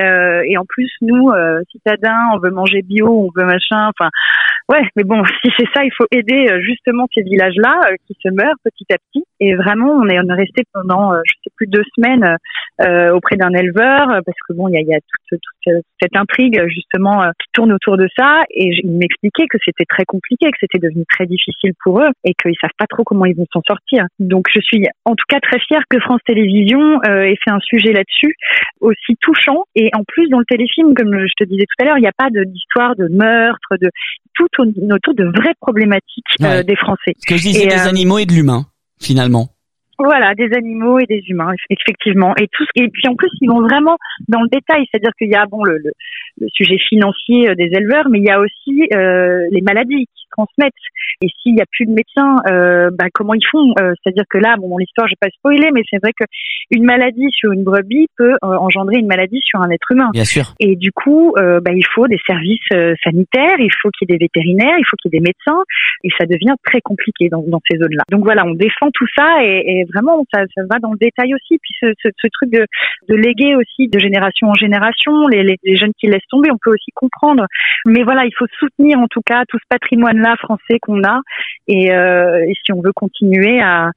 Et en plus, nous, citadins, on veut manger bio, on veut machin, enfin, ouais, mais bon, si c'est ça, il faut aider justement ces villages-là qui se meurent petit à petit. Et vraiment, on est resté pendant, je sais plus, 2 semaines auprès d'un éleveur, parce que bon, il y a toute cette intrigue justement qui tourne autour de ça. Et il m'expliquait que c'était très compliqué, que c'était devenu très difficile pour eux, et qu'ils savent pas trop comment ils vont s'en sortir. Donc, je suis en tout cas très fière que France Télévisions ait fait un sujet là-dessus aussi touchant. Et en plus, dans le téléfilm, comme je te disais tout à l'heure, il n'y a pas d'histoire de meurtre, de tout autour de vraies problématiques des Français. Ce que je disais, des animaux et de l'humain, finalement. Voilà, des animaux et des humains, effectivement. Et puis en plus, ils vont vraiment dans le détail, c'est-à-dire qu'il y a le sujet financier des éleveurs, mais il y a aussi les maladies qui se transmettent. Et s'il n'y a plus de médecins, comment ils font c'est-à-dire que là, bon, l'histoire, je vais pas spoiler, mais c'est vrai que une maladie sur une brebis peut engendrer une maladie sur un être humain. Bien sûr. Et du coup, il faut des services sanitaires, il faut qu'il y ait des vétérinaires, il faut qu'il y ait des médecins, et ça devient très compliqué dans ces zones-là. Donc voilà, on défend tout ça et vraiment, ça va dans le détail aussi. Puis ce truc de léguer aussi de génération en génération, les jeunes qui laissent tomber, on peut aussi comprendre. Mais voilà, il faut soutenir en tout cas tout ce patrimoine-là français qu'on a. Et si on veut continuer à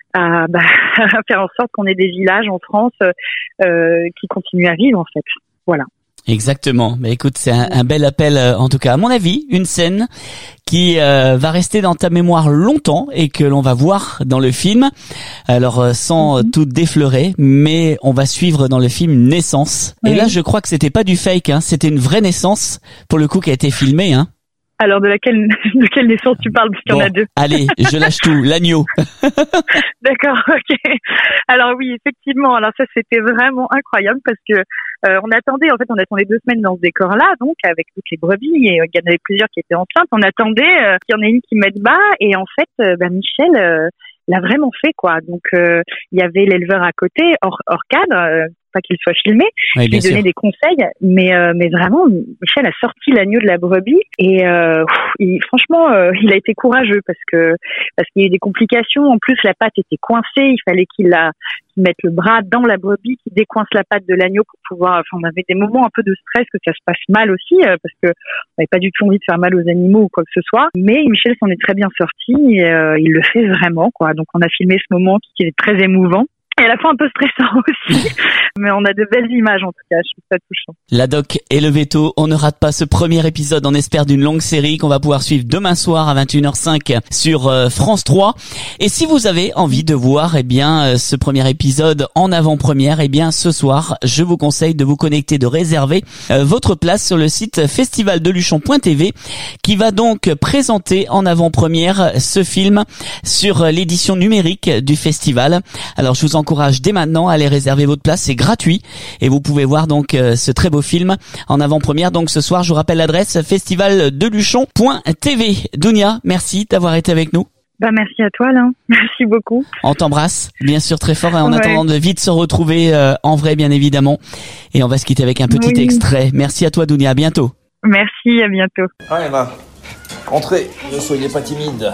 faire en sorte qu'on ait des villages en France qui continuent à vivre en fait. Voilà. Exactement. Mais écoute, c'est un bel appel en tout cas. À mon avis, une scène qui va rester dans ta mémoire longtemps et que l'on va voir dans le film. Alors sans tout défleurer, mais on va suivre dans le film une naissance. Oui. Et là, je crois que c'était pas du fake, hein, c'était une vraie naissance pour le coup qui a été filmée, hein. Alors de quelle naissance tu parles, parce qu'il y en a 2. Allez, je lâche tout, l'agneau. D'accord, ok. Alors oui, effectivement, alors ça c'était vraiment incroyable parce que on attendait 2 semaines dans ce décor-là, donc avec toutes les brebis, et il y en avait plusieurs qui étaient enceintes. On attendait qu'il y en ait une qui mette bas, et en fait, Michel l'a vraiment fait, quoi. Donc il y avait l'éleveur à côté, hors cadre. Pas qu'il soit filmé, oui, lui donner des conseils, mais vraiment Michel a sorti l'agneau de la brebis et franchement il a été courageux parce qu'il y a eu des complications. En plus la patte était coincée, il fallait qu'il mette le bras dans la brebis, qu'il décoince la patte de l'agneau pour pouvoir. Enfin, on avait des moments un peu de stress, que ça se passe mal aussi parce que on n'avait pas du tout envie de faire mal aux animaux ou quoi que ce soit. Mais Michel s'en est très bien sorti et il le fait vraiment, quoi. Donc on a filmé ce moment qui est très émouvant. Et à la fois un peu stressant aussi, mais on a de belles images en tout cas, je trouve ça touchant. La Doc et le Veto, on ne rate pas ce premier épisode, on espère, d'une longue série qu'on va pouvoir suivre demain soir à 21h05 sur France 3. Et si vous avez envie de voir ce premier épisode en avant-première, ce soir, je vous conseille de vous connecter, de réserver votre place sur le site festivaldeluchon.tv qui va donc présenter en avant-première ce film sur l'édition numérique du festival. Alors je vous encourage encourage dès maintenant à aller réserver votre place, c'est gratuit et vous pouvez voir donc ce très beau film en avant-première. Donc ce soir, je vous rappelle l'adresse festivaldeluchon.tv. Dounia, merci d'avoir été avec nous. Merci à toi, Alain. Merci beaucoup. On t'embrasse, bien sûr, très fort, en attendant de vite se retrouver en vrai, bien évidemment. Et on va se quitter avec un petit extrait. Merci à toi, Dounia, à bientôt. Merci, à bientôt. Emma, entrez, ne soyez pas timide.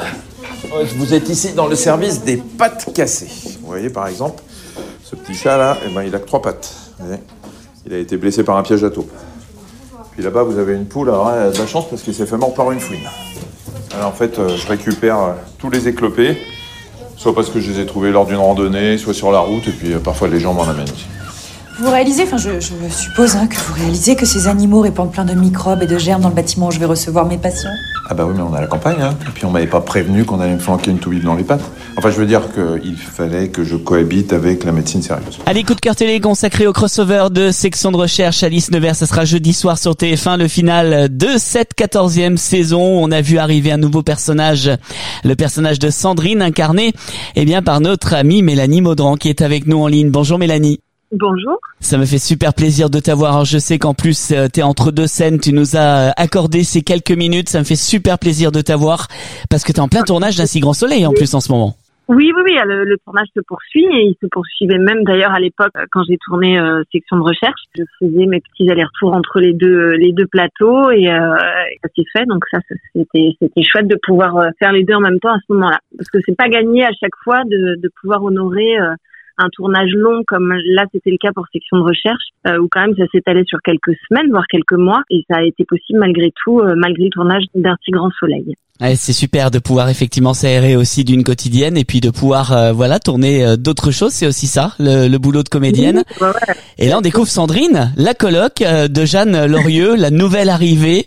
Vous êtes ici dans le service des pattes cassées. Vous voyez, par exemple, ce petit chat-là, il a que 3 pattes. Vous voyez, il a été blessé par un piège à taupe. Puis là-bas, vous avez une poule, alors elle a de la chance parce qu'il s'est fait mordre par une fouine. Alors en fait, je récupère tous les éclopés, soit parce que je les ai trouvés lors d'une randonnée, soit sur la route, et puis parfois les gens m'en amènent aussi. Vous réalisez, je suppose que vous réalisez que ces animaux répandent plein de microbes et de germes dans le bâtiment où je vais recevoir mes patients. Ah bah oui, mais on est à la campagne, hein. Et puis on m'avait pas prévenu qu'on allait me flanquer une toubib dans les pattes. Enfin, je veux dire qu'il fallait que je cohabite avec la médecine sérieuse. Allez, coup de cœur télé consacré au crossover de Section de Recherche. Alice Nevers, ça sera jeudi soir sur TF1, le final de cette 14e saison. On a vu arriver un nouveau personnage, le personnage de Sandrine, incarné par notre amie Mélanie Maudran, qui est avec nous en ligne. Bonjour Mélanie. Bonjour. Ça me fait super plaisir de t'avoir. Alors, je sais qu'en plus t'es entre deux scènes, tu nous as accordé ces quelques minutes. Ça me fait super plaisir de t'avoir parce que t'es en plein tournage d'Un si grand soleil en plus en ce moment. Oui, le tournage se poursuit et il se poursuivait même d'ailleurs à l'époque quand j'ai tourné Section de Recherche. Je faisais mes petits allers-retours entre les deux plateaux et ça s'est fait. Donc ça c'était chouette de pouvoir faire les deux en même temps à ce moment-là, parce que c'est pas gagné à chaque fois de pouvoir honorer un tournage long comme là c'était le cas pour Section de Recherche, où quand même ça s'est allé sur quelques semaines voire quelques mois, et ça a été possible malgré tout, malgré le tournage d'Un si grand soleil. Ouais, c'est super de pouvoir effectivement s'aérer aussi d'une quotidienne et puis de pouvoir tourner d'autres choses. C'est aussi ça le boulot de comédienne. Ouais. Et là on découvre Sandrine, la coloc de Jeanne Lorieux, la nouvelle arrivée.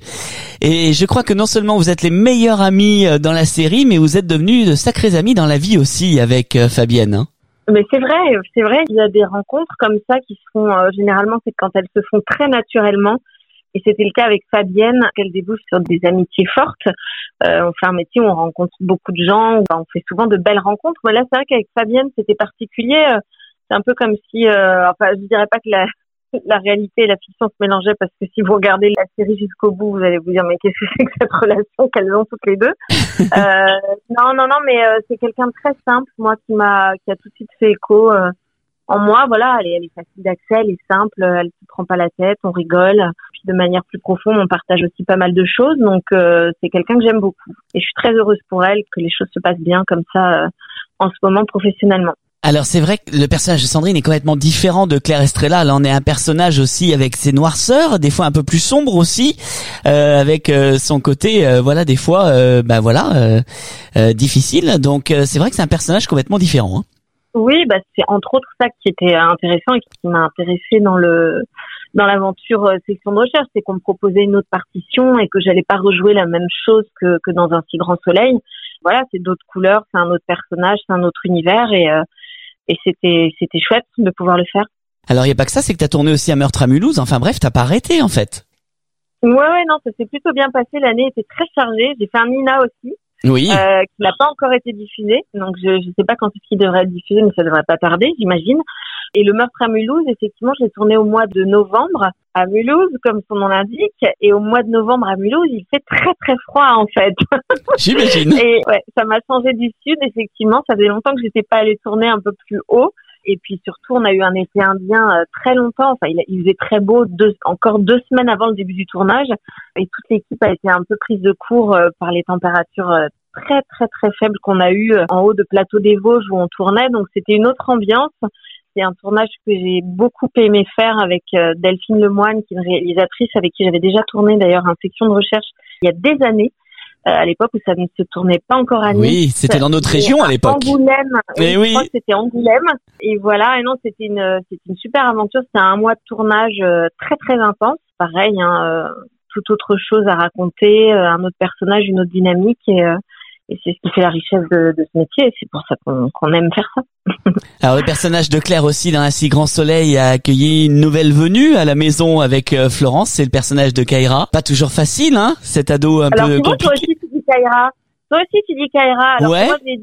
Et je crois que non seulement vous êtes les meilleurs amis dans la série, mais vous êtes devenus de sacrés amis dans la vie aussi avec Fabienne, hein. Mais c'est vrai, il y a des rencontres comme ça qui se font, généralement c'est quand elles se font très naturellement, et c'était le cas avec Fabienne, qu'elle débouche sur des amitiés fortes. On fait un métier où on rencontre beaucoup de gens, on fait souvent de belles rencontres, mais là c'est vrai qu'avec Fabienne c'était particulier, c'est un peu comme si, je dirais pas que la réalité et la fiction se mélangeaient, parce que si vous regardez la série jusqu'au bout, vous allez vous dire mais qu'est-ce que c'est que cette relation qu'elles ont toutes les deux. Non, mais c'est quelqu'un de très simple, moi qui a tout de suite fait écho en moi. Voilà, elle est facile d'accès, elle est simple, elle se prend pas la tête, on rigole. Puis de manière plus profonde, on partage aussi pas mal de choses, donc c'est quelqu'un que j'aime beaucoup. Et je suis très heureuse pour elle que les choses se passent bien comme ça en ce moment professionnellement. Alors c'est vrai que le personnage de Sandrine est complètement différent de Claire Estrella. Là on est un personnage aussi avec ses noirceurs, des fois un peu plus sombre aussi, avec son côté des fois difficile. Donc c'est vrai que c'est un personnage complètement différent, hein. Oui, c'est entre autres ça qui était intéressant et qui m'a intéressée dans l'aventure Section de Recherche, c'est qu'on me proposait une autre partition et que j'allais pas rejouer la même chose que dans Un si grand soleil. Voilà, c'est d'autres couleurs, c'est un autre personnage, c'est un autre univers, et c'était chouette de pouvoir le faire. Alors il y a pas que ça, c'est que t'as tourné aussi Un meurtre à Mulhouse. Enfin bref, t'as pas arrêté en fait. Ouais, non, ça s'est plutôt bien passé. L'année était très chargée. J'ai fait un Nina aussi. Oui. Qui n'a pas encore été diffusé. Donc je sais pas quand est-ce qu'il devrait être diffusé, mais ça devrait pas tarder, j'imagine. Et Le meurtre à Mulhouse, effectivement, je l'ai tourné au mois de novembre à Mulhouse, comme son nom l'indique. Et au mois de novembre à Mulhouse, il fait très très froid en fait. J'imagine. Et ouais, ça m'a changé du sud, effectivement. Ça faisait longtemps que j'étais pas allée tourner un peu plus haut. Et puis surtout, on a eu un été indien très longtemps. Enfin, il faisait très beau encore 2 semaines avant le début du tournage. Et toute l'équipe a été un peu prise de court par les températures très très très faibles qu'on a eues en haut de Plateau des Vosges où on tournait. Donc c'était une autre ambiance. C'est un tournage que j'ai beaucoup aimé faire avec Delphine Lemoine, qui est une réalisatrice avec qui j'avais déjà tourné d'ailleurs un Section de Recherche il y a des années. À l'époque où ça ne se tournait pas encore à Nice. Oui, c'était dans notre région à l'époque. Angoulême. Mais oui. Je crois que c'était Angoulême. Et voilà. Et non, c'était une super aventure. C'était un mois de tournage très très intense. Pareil, toute autre chose à raconter, un autre personnage, une autre dynamique, et c'est ce qui fait la richesse de ce métier. Et c'est pour ça qu'on aime faire ça. Alors le personnage de Claire aussi dans Un si grand soleil a accueilli une nouvelle venue à la maison avec Florence. C'est le personnage de Kaira. Pas toujours facile, hein, cet ado un peu compliqué. Toi aussi tu dis Kaira. Alors ouais. moi je l'ai dit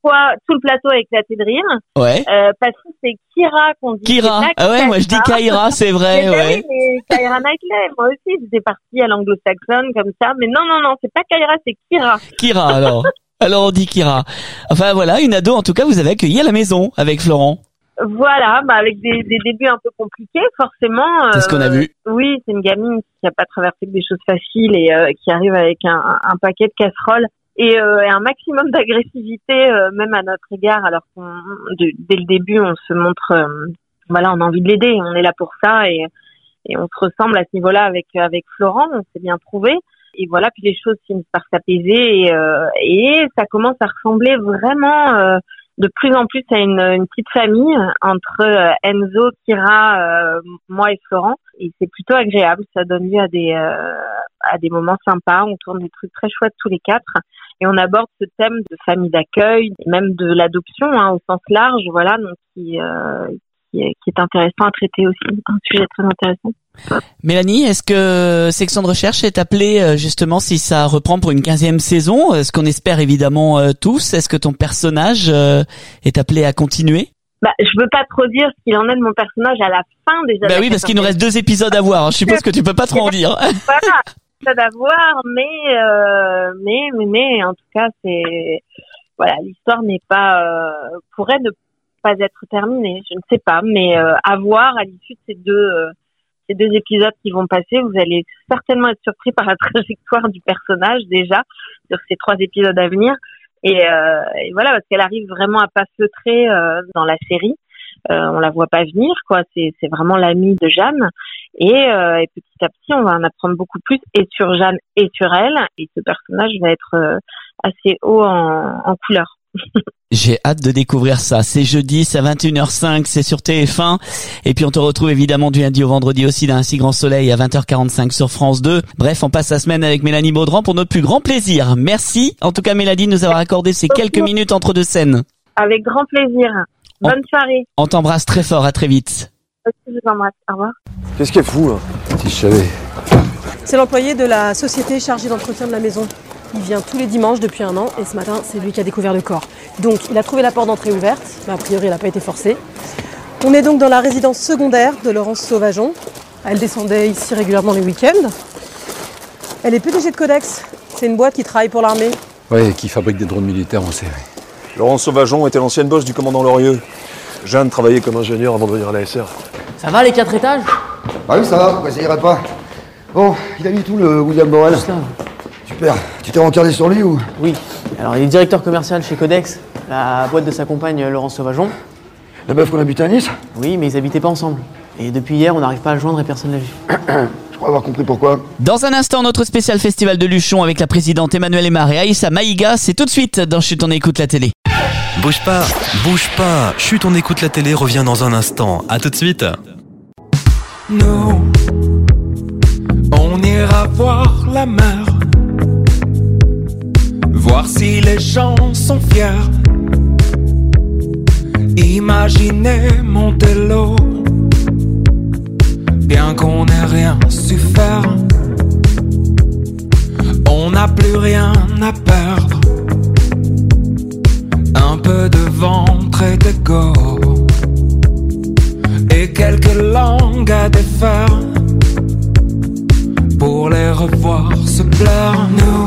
fois tout le plateau a éclaté de rire. Ouais. Parce que c'est Kira qu'on dit. Kira. Ah ouais, moi je dis Kaira, c'est vrai, ouais. Oui, mais Keira Knightley, moi aussi, j'étais partie à l'anglo-saxonne comme ça. Mais non, c'est pas Kaira, c'est Kira. Kira, alors. Alors on dit Kira. Enfin voilà, une ado en tout cas vous avez accueilli à la maison avec Florent. Voilà, avec des débuts un peu compliqués, forcément. C'est ce qu'on a vu. Oui, c'est une gamine qui a pas traversé que des choses faciles et qui arrive avec un paquet de casseroles et un maximum d'agressivité, même à notre égard, alors dès le début, on se montre, on a envie de l'aider, on est là pour ça et on se ressemble à ce niveau-là avec Florent, on s'est bien prouvé. Et voilà, puis les choses finissent par s'apaiser et ça commence à ressembler vraiment de plus en plus à une petite famille entre Enzo, Kira, moi et Florent. Et c'est plutôt agréable, ça donne lieu à des moments sympas. On tourne des trucs très chouettes tous les quatre et on aborde ce thème de famille d'accueil, même de l'adoption au sens large, voilà, donc qui est intéressant à traiter aussi, un sujet très intéressant. Mélanie, est-ce que Section de Recherche est appelée justement si ça reprend pour une 15e saison? Ce qu'on espère évidemment tous. Est-ce que ton personnage est appelé à continuer? Je veux pas trop dire ce qu'il en est de mon personnage à la fin déjà. Oui, parce qu'il nous reste 2 épisodes à voir. Je suppose que tu peux pas trop en dire. Voilà, ça d'avoir, mais en tout cas l'histoire n'est pas pourrait ne pas être terminée. Je ne sais pas, mais à voir à l'issue de ces deux épisodes qui vont passer, vous allez certainement être surpris par la trajectoire du personnage déjà sur ces 3 épisodes à venir. Et voilà, parce qu'elle arrive vraiment à pas feutrer dans la série. On la voit pas venir, quoi. C'est vraiment l'amie de Jeanne. Et petit à petit, on va en apprendre beaucoup plus et sur Jeanne et sur elle. Et ce personnage va être assez haut en couleur. J'ai hâte de découvrir ça. C'est jeudi, c'est à 21h05, c'est sur TF1. Et puis on te retrouve évidemment du lundi au vendredi aussi dans Un si grand soleil à 20h45 sur France 2. Bref, on passe la semaine avec Mélanie Baudran pour notre plus grand plaisir. Merci en tout cas Mélanie de nous avoir accordé ces quelques minutes entre 2 scènes. Avec grand plaisir. Bonne soirée. On t'embrasse très fort, à très vite. Je vous embrasse, au revoir. Qu'est-ce qu'elle fout là? Si je savais. C'est l'employé de la société chargée d'entretien de la maison. Il vient tous les dimanches depuis 1 an et ce matin, c'est lui qui a découvert le corps. Donc, il a trouvé la porte d'entrée ouverte, mais a priori, elle n'a pas été forcée. On est donc dans la résidence secondaire de Laurence Sauvageon. Elle descendait ici régulièrement les week-ends. Elle est PDG de Codex. C'est une boîte qui travaille pour l'armée. Ouais, qui fabrique des drones militaires, on sait. Laurence Sauvageon était l'ancienne boss du commandant Lorieux. Jeanne travaillait comme ingénieur avant de venir à la SR. Ça va les 4 étages? Ah oui, ça va, pourquoi ça irait pas? Bon, il a mis tout le William Morel. Super. Tu t'es rencardé sur lui ou? Oui. Alors, il est directeur commercial chez Codex, la boîte de sa compagne Laurence Sauvageon. La meuf qu'on a butée à Nice? Oui, mais ils habitaient pas ensemble. Et depuis hier, on n'arrive pas à le joindre et personne l'a vu. Je crois avoir compris pourquoi. Dans un instant, notre spécial festival de Luchon avec la présidente Emmanuelle Aymar et Aïssa Maïga. C'est tout de suite dans Chut, on écoute la télé. Bouge pas. Chut, on écoute la télé revient dans un instant. À tout de suite. Nous, on ira voir la mer, voir si les gens sont fiers. Imaginez Montello, bien qu'on n'ait rien su faire. On n'a plus rien à perdre, un peu de ventre et d'ego, et quelques langues à défaire, pour les revoir se plaire.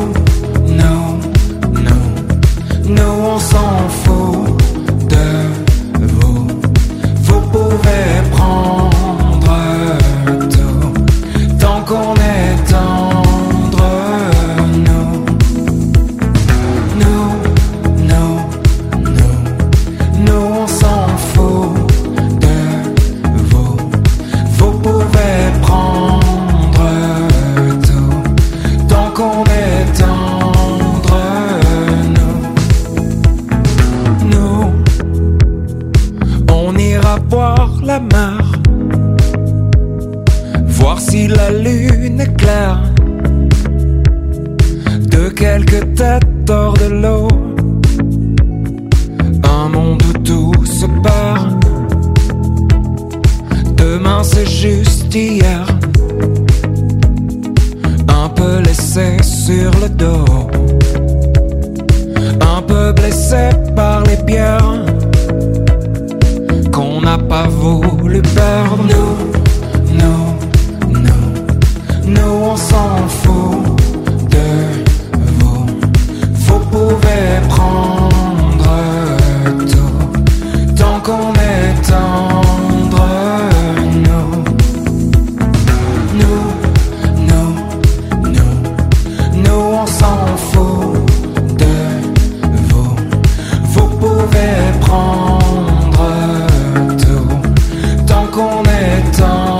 Nous on s'en fout de vous. Vous pouvez prendre tout, tant qu'on est tendre. Nous on s'en fout de vous. Vous pouvez prendre tout, tant qu'on est tendre. Nous, on ira voir la mer, voir si la lune est claire, de quelques têtes hors de l'eau, un monde où tout se perd. Demain c'est juste hier, un peu laissé sur le dos, un peu être blessé par les pierres qu'on n'a pas voulu perdre. Nous on s'en fout de vous. Vous pouvez prendre tout tant qu'on est tendre. Nous on s'en fout de vous. Vous pouvez prendre tout tant qu'on est tendre.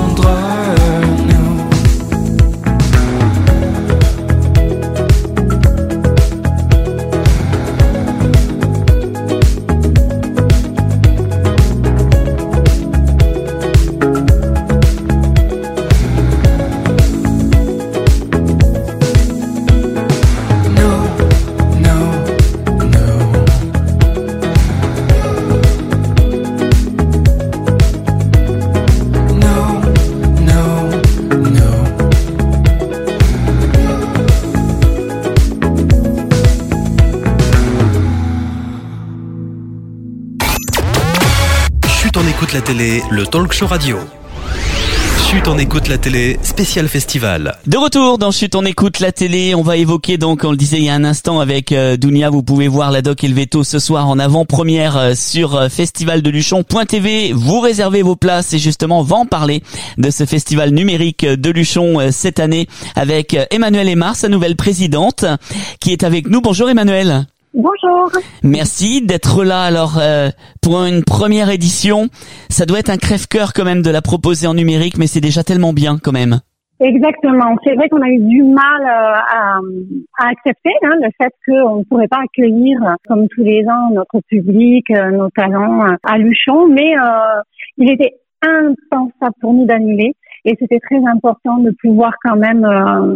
On écoute la télé, le talk show radio. Chut, on écoute la télé, spécial festival. De retour dans Chut, on écoute la télé. On va évoquer donc, on le disait il y a un instant avec Dounia, vous pouvez voir la doc et le veto ce soir en avant-première sur festivaldeluchon.tv. Vous réservez vos places et justement on va en parler de ce festival numérique de Luchon cette année avec Emmanuelle Aymar, sa nouvelle présidente, qui est avec nous. Bonjour Emmanuelle. Bonjour. Merci d'être là. Alors, pour une première édition, ça doit être un crève-cœur quand même de la proposer en numérique, mais c'est déjà tellement bien quand même. Exactement. C'est vrai qu'on a eu du mal à accepter le fait qu'on ne pourrait pas accueillir, comme tous les ans, notre public, nos talents à Luchon, mais il était impensable pour nous d'annuler. Et c'était très important de pouvoir quand même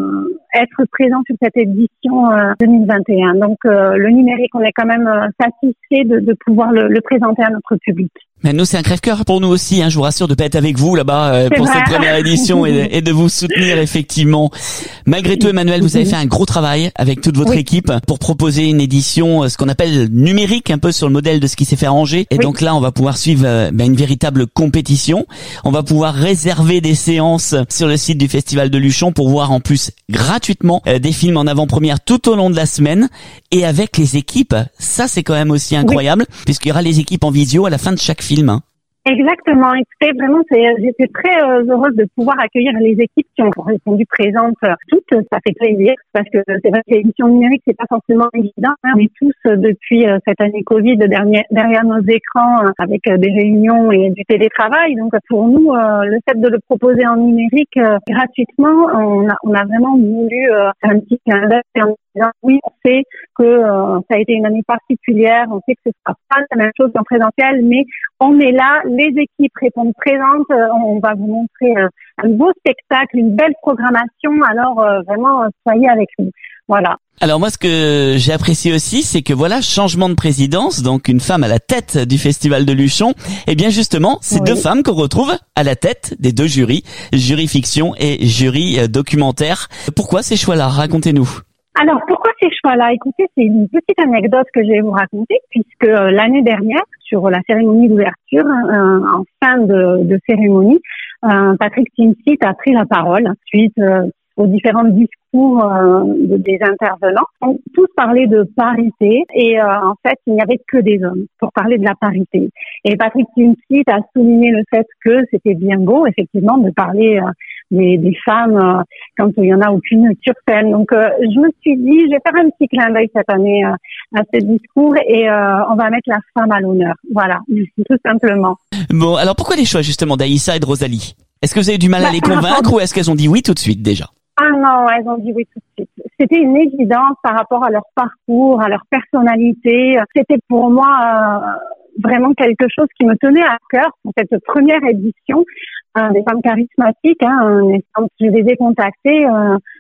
être présent sur cette édition 2021. Donc le numérique, on est quand même satisfait de pouvoir le présenter à notre public. Mais nous, c'est un crève-cœur pour nous aussi, je vous rassure, de pas être avec vous là-bas pour cette première édition et de vous soutenir effectivement. Malgré tout, Emmanuelle, vous avez fait un gros travail avec toute votre équipe pour proposer une édition, ce qu'on appelle numérique, un peu sur le modèle de ce qui s'est fait à Angers. Et donc là, on va pouvoir suivre une véritable compétition. On va pouvoir réserver des séances sur le site du Festival de Luchon pour voir en plus gratuitement des films en avant-première tout au long de la semaine et avec les équipes. Ça, c'est quand même aussi incroyable puisqu'il y aura les équipes en visio à la fin de chaque film. Exactement. Écoutez, vraiment, j'étais très heureuse de pouvoir accueillir les équipes qui ont répondu présentes toutes. Ça fait plaisir parce que c'est vrai que l'édition numérique, c'est pas forcément évident. On est tous depuis cette année Covid derrière nos écrans avec des réunions et du télétravail. Donc pour nous, le fait de le proposer en numérique gratuitement, on a vraiment voulu faire un petit clin d'œil en disant oui, on sait que ça a été une année particulière, on sait que ce sera pas la même chose qu'en présentiel, mais on est là, les équipes répondent présentes, on va vous montrer un beau spectacle, une belle programmation, alors vraiment soyez avec nous. Voilà. Alors moi, ce que j'ai apprécié aussi, c'est que voilà, changement de présidence, donc une femme à la tête du Festival de Luchon. Et bien justement, c'est deux femmes qu'on retrouve à la tête des deux jurys, jury fiction et jury documentaire. Pourquoi ces choix-là? Racontez-nous. Alors, pourquoi ces choix-là? Écoutez, c'est une petite anecdote que je vais vous raconter, puisque l'année dernière, sur la cérémonie d'ouverture, en fin de cérémonie, Patrick Timsit a pris la parole suite aux différents discours des intervenants. On tous parlaient de parité et en fait, il n'y avait que des hommes pour parler de la parité. Et Patrick Timsit a souligné le fait que c'était bien beau, effectivement, de parler des femmes quand il y en a aucune sur scène. Donc, je me suis dit, je vais faire un petit clin d'œil cette année à ce discours et on va mettre la femme à l'honneur. Voilà, tout simplement. Bon, alors pourquoi les choix justement d'Aïssa et de Rosalie? Est-ce que vous avez du mal à les convaincre ou est-ce qu'elles ont dit oui tout de suite déjà? Ah non, elles ont dit oui tout de suite. C'était une évidence par rapport à leur parcours, à leur personnalité. C'était pour moi vraiment quelque chose qui me tenait à cœur pour cette première édition. Des femmes charismatiques, je les ai contactées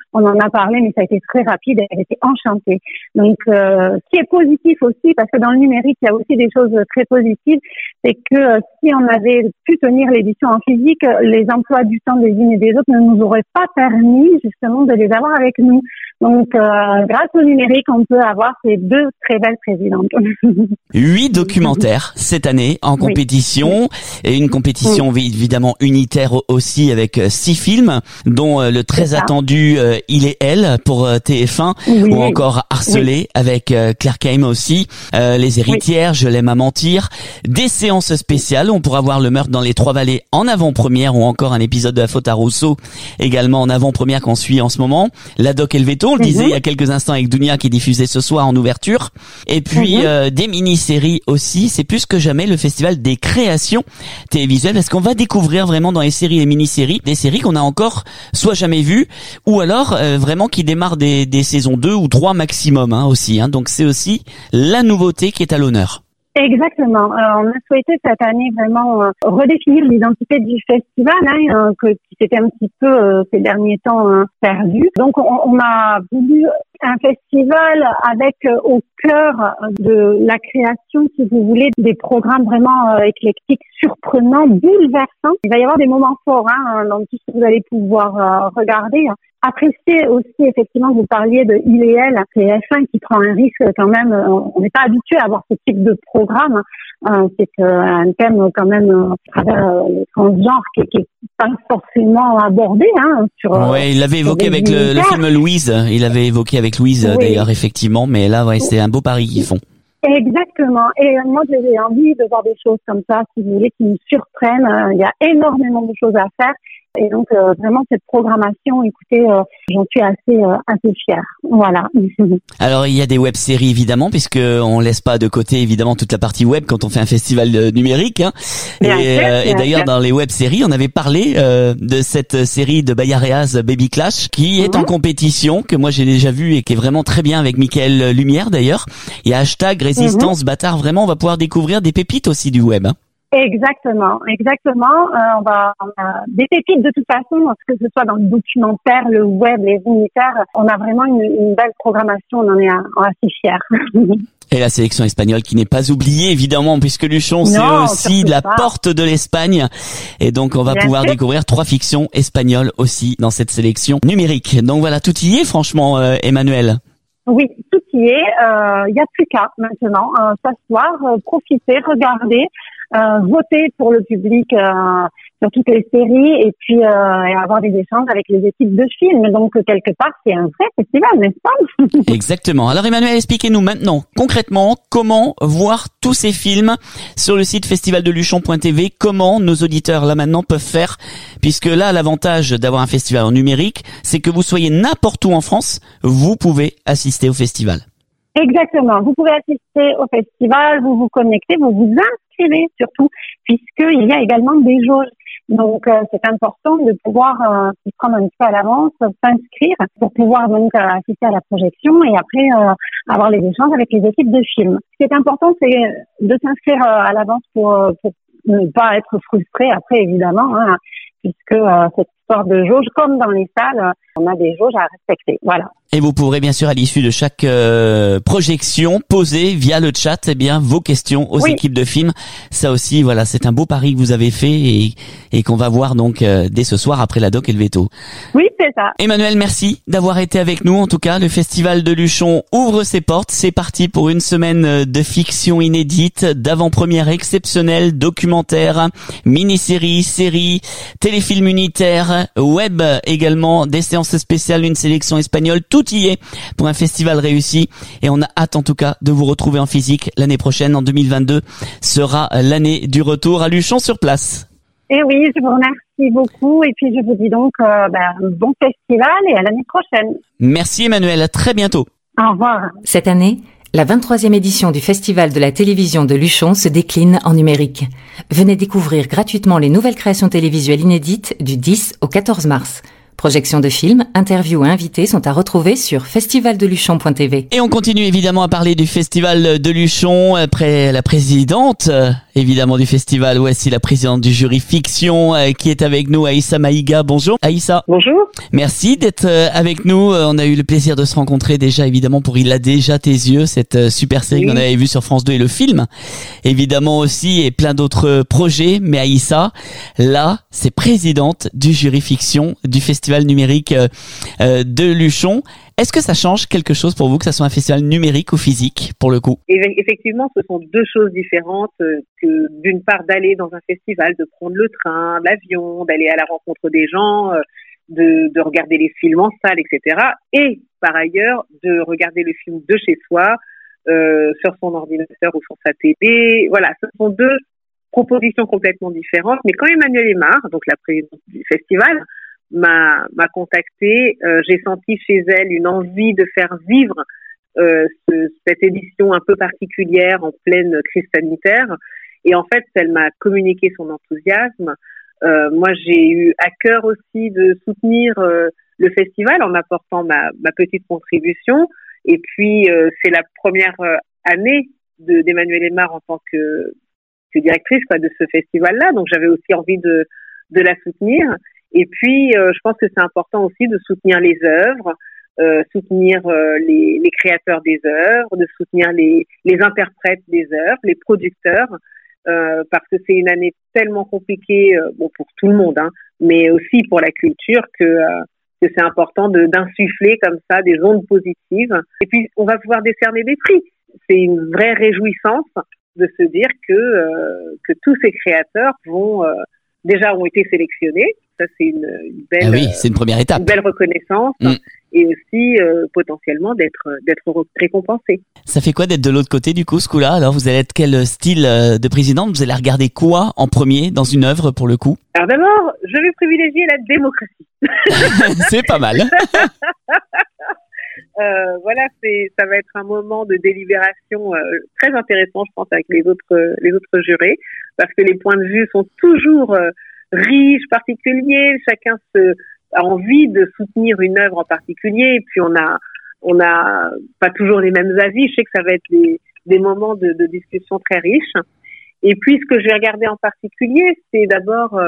on en a parlé, mais ça a été très rapide. Elle était enchantée. Donc, ce qui est positif aussi, parce que dans le numérique, il y a aussi des choses très positives, c'est que si on avait pu tenir l'édition en physique, les emplois du temps des unes et des autres ne nous auraient pas permis justement de les avoir avec nous. Donc, grâce au numérique, on peut avoir ces 2 très belles présidentes. 8 documentaires cette année en compétition, et une compétition évidemment unitaire aussi avec 6 films, dont le très attendu Il et Elle pour TF1, ou encore Harcelé avec Claire Kaim aussi, Les Héritières, Je l'aime à mentir, des séances spéciales où on pourra voir Le meurtre dans les Trois Vallées en avant-première, ou encore un épisode de La faute à Rousseau également en avant-première qu'on suit en ce moment, La Doc et le Veto, on le disait il y a quelques instants avec Dounia qui est diffusé ce soir en ouverture, et puis des mini-séries aussi. C'est plus que jamais le festival des créations télévisuelles, parce qu'on va découvrir vraiment dans les séries et mini-séries des séries qu'on a encore soit jamais vues, ou alors vraiment qui démarrent des saisons 2 ou 3 maximum aussi. Donc c'est aussi la nouveauté qui est à l'honneur. Exactement. On a souhaité cette année vraiment redéfinir l'identité du festival, qui s'était un petit peu ces derniers temps perdu. Donc on a voulu un festival avec au cœur de la création, si vous voulez, des programmes vraiment éclectiques, surprenants, bouleversants. Il va y avoir des moments forts dans tout ce que vous allez pouvoir regarder. Apprécier aussi, effectivement, vous parliez de Il et Elle, TF1 qui prend un risque quand même. On n'est pas habitué à avoir ce type de programme. C'est un thème quand même à travers le transgenre qui est pas forcément abordé. Il l'avait évoqué avec le film Louise. Il avait évoqué avec Louise d'ailleurs, effectivement. Mais là, c'est un beau pari qu'ils font. Exactement. Et moi, j'ai envie de voir des choses comme ça, si vous voulez, qui nous surprennent. Il y a énormément de choses à faire. Et donc, vraiment, cette programmation, écoutez, j'en suis assez fière. Voilà. Alors, il y a des web-séries, évidemment, puisque on laisse pas de côté, évidemment, toute la partie web quand on fait un festival numérique. Et d'ailleurs, dans les web-séries, on avait parlé de cette série de Bayareaz, Baby Clash, qui est en compétition, que moi j'ai déjà vu et qui est vraiment très bien avec Mickaël Lumière, d'ailleurs. Il y a #Résistance Bâtard. Vraiment, on va pouvoir découvrir des pépites aussi du web. Exactement. On a des pépites de toute façon, que ce soit dans le documentaire, le web, les unitaires. On a vraiment une belle programmation. On en est assez fiers. Et la sélection espagnole qui n'est pas oubliée, évidemment, puisque Luchon, c'est aussi la porte de l'Espagne. Et donc, on va pouvoir découvrir 3 fictions espagnoles aussi dans cette sélection numérique. Donc voilà, tout y est, franchement, Emmanuel. Oui, tout y est. Il n'y a plus qu'à maintenant s'asseoir, profiter, regarder, voter pour le public sur toutes les séries et puis avoir des échanges avec les équipes de films. Donc quelque part, c'est un vrai festival, n'est-ce pas? Exactement. Alors Emmanuel, expliquez-nous maintenant concrètement comment voir tous ces films sur le site festivaldeluchon.tv. Comment nos auditeurs là maintenant peuvent faire, puisque là l'avantage d'avoir un festival en numérique, c'est que vous soyez n'importe où en France, vous pouvez assister au festival. Exactement. Vous pouvez assister au festival, vous vous connectez, vous vous inscrivez surtout, puisqu'il y a également des jauges. Donc, c'est important de pouvoir s'y prendre un petit peu à l'avance, s'inscrire pour pouvoir donc assister à la projection et après avoir les échanges avec les équipes de films. Ce qui est important, c'est de s'inscrire à l'avance pour ne pas être frustré après, évidemment, puisque cette histoire de jauge, comme dans les salles, on a des jauges à respecter. Voilà. Et vous pourrez bien sûr à l'issue de chaque projection poser via le chat vos questions aux équipes de films. Ça aussi, voilà, c'est un beau pari que vous avez fait et qu'on va voir donc dès ce soir après la Doc et le Veto. Oui, c'est ça. Emmanuel, merci d'avoir été avec nous. En tout cas, le Festival de Luchon ouvre ses portes. C'est parti pour une semaine de fiction inédite, d'avant-première exceptionnelle, documentaire, mini-série, série, téléfilm unitaire, web également, des séances spéciales, une sélection espagnole. Tout y est pour un festival réussi et on a hâte en tout cas de vous retrouver en physique l'année prochaine. En 2022 sera l'année du retour à Luchon sur place. Et oui, je vous remercie beaucoup et puis je vous dis donc bon festival et à l'année prochaine. Merci Emmanuel, à très bientôt. Au revoir. Cette année, la 23e édition du Festival de la télévision de Luchon se décline en numérique. Venez découvrir gratuitement les nouvelles créations télévisuelles inédites du 10 au 14 mars. Projections de films, interviews et invités sont à retrouver sur festivaldeluchon.tv. Et on continue évidemment à parler du Festival de Luchon après la présidente évidemment, du festival. Voici la présidente du jury fiction qui est avec nous, Aïssa Maïga. Bonjour Aïssa. Bonjour. Merci d'être avec nous. On a eu le plaisir de se rencontrer déjà, évidemment, pour Il a déjà tes yeux, cette super série qu'on avait vue sur France 2 et le film, évidemment aussi, et plein d'autres projets. Mais Aïssa, là, c'est présidente du jury fiction du festival numérique de Luchon. Est-ce que ça change quelque chose pour vous que ça soit un festival numérique ou physique, pour le coup? Effectivement, ce sont deux choses différentes que d'une part d'aller dans un festival, de prendre le train, l'avion, d'aller à la rencontre des gens, de regarder les films en salle, etc. Et par ailleurs, de regarder le film de chez soi, sur son ordinateur ou sur sa télé. Voilà, ce sont deux propositions complètement différentes. Mais quand Emmanuelle Aymar, donc la présidente du festival, m'a contactée, j'ai senti chez elle une envie de faire vivre cette édition un peu particulière en pleine crise sanitaire. Et en fait, elle m'a communiqué son enthousiasme. Moi, j'ai eu à cœur aussi de soutenir le festival en apportant ma petite contribution. Et puis, c'est la première année d'Emmanuelle Aymar en tant que directrice de ce festival-là. Donc, j'avais aussi envie de la soutenir. Et puis, je pense que c'est important aussi de soutenir les œuvres, soutenir les créateurs des œuvres, de soutenir les interprètes des œuvres, les producteurs, parce que c'est une année tellement compliquée, pour tout le monde, mais aussi pour la culture que c'est important d'insuffler comme ça des ondes positives. Et puis, on va pouvoir décerner des prix. C'est une vraie réjouissance de se dire que tous ces créateurs ont été sélectionnés. Ça, c'est une belle, c'est une première étape. Une belle reconnaissance et aussi potentiellement d'être récompensé. Ça fait quoi d'être de l'autre côté du coup, ce coup-là? Alors, vous allez être quel style de présidente? Vous allez regarder quoi en premier dans une œuvre pour le coup? Alors d'abord, je vais privilégier la démocratie. C'est pas mal. Voilà, ça va être un moment de délibération très intéressant, je pense, avec les autres jurés, parce que les points de vue sont toujours riches, particuliers. Chacun a envie de soutenir une œuvre en particulier, et puis on a pas toujours les mêmes avis. Je sais que ça va être des moments de discussion très riches. Et puis, ce que je vais regarder en particulier, c'est d'abord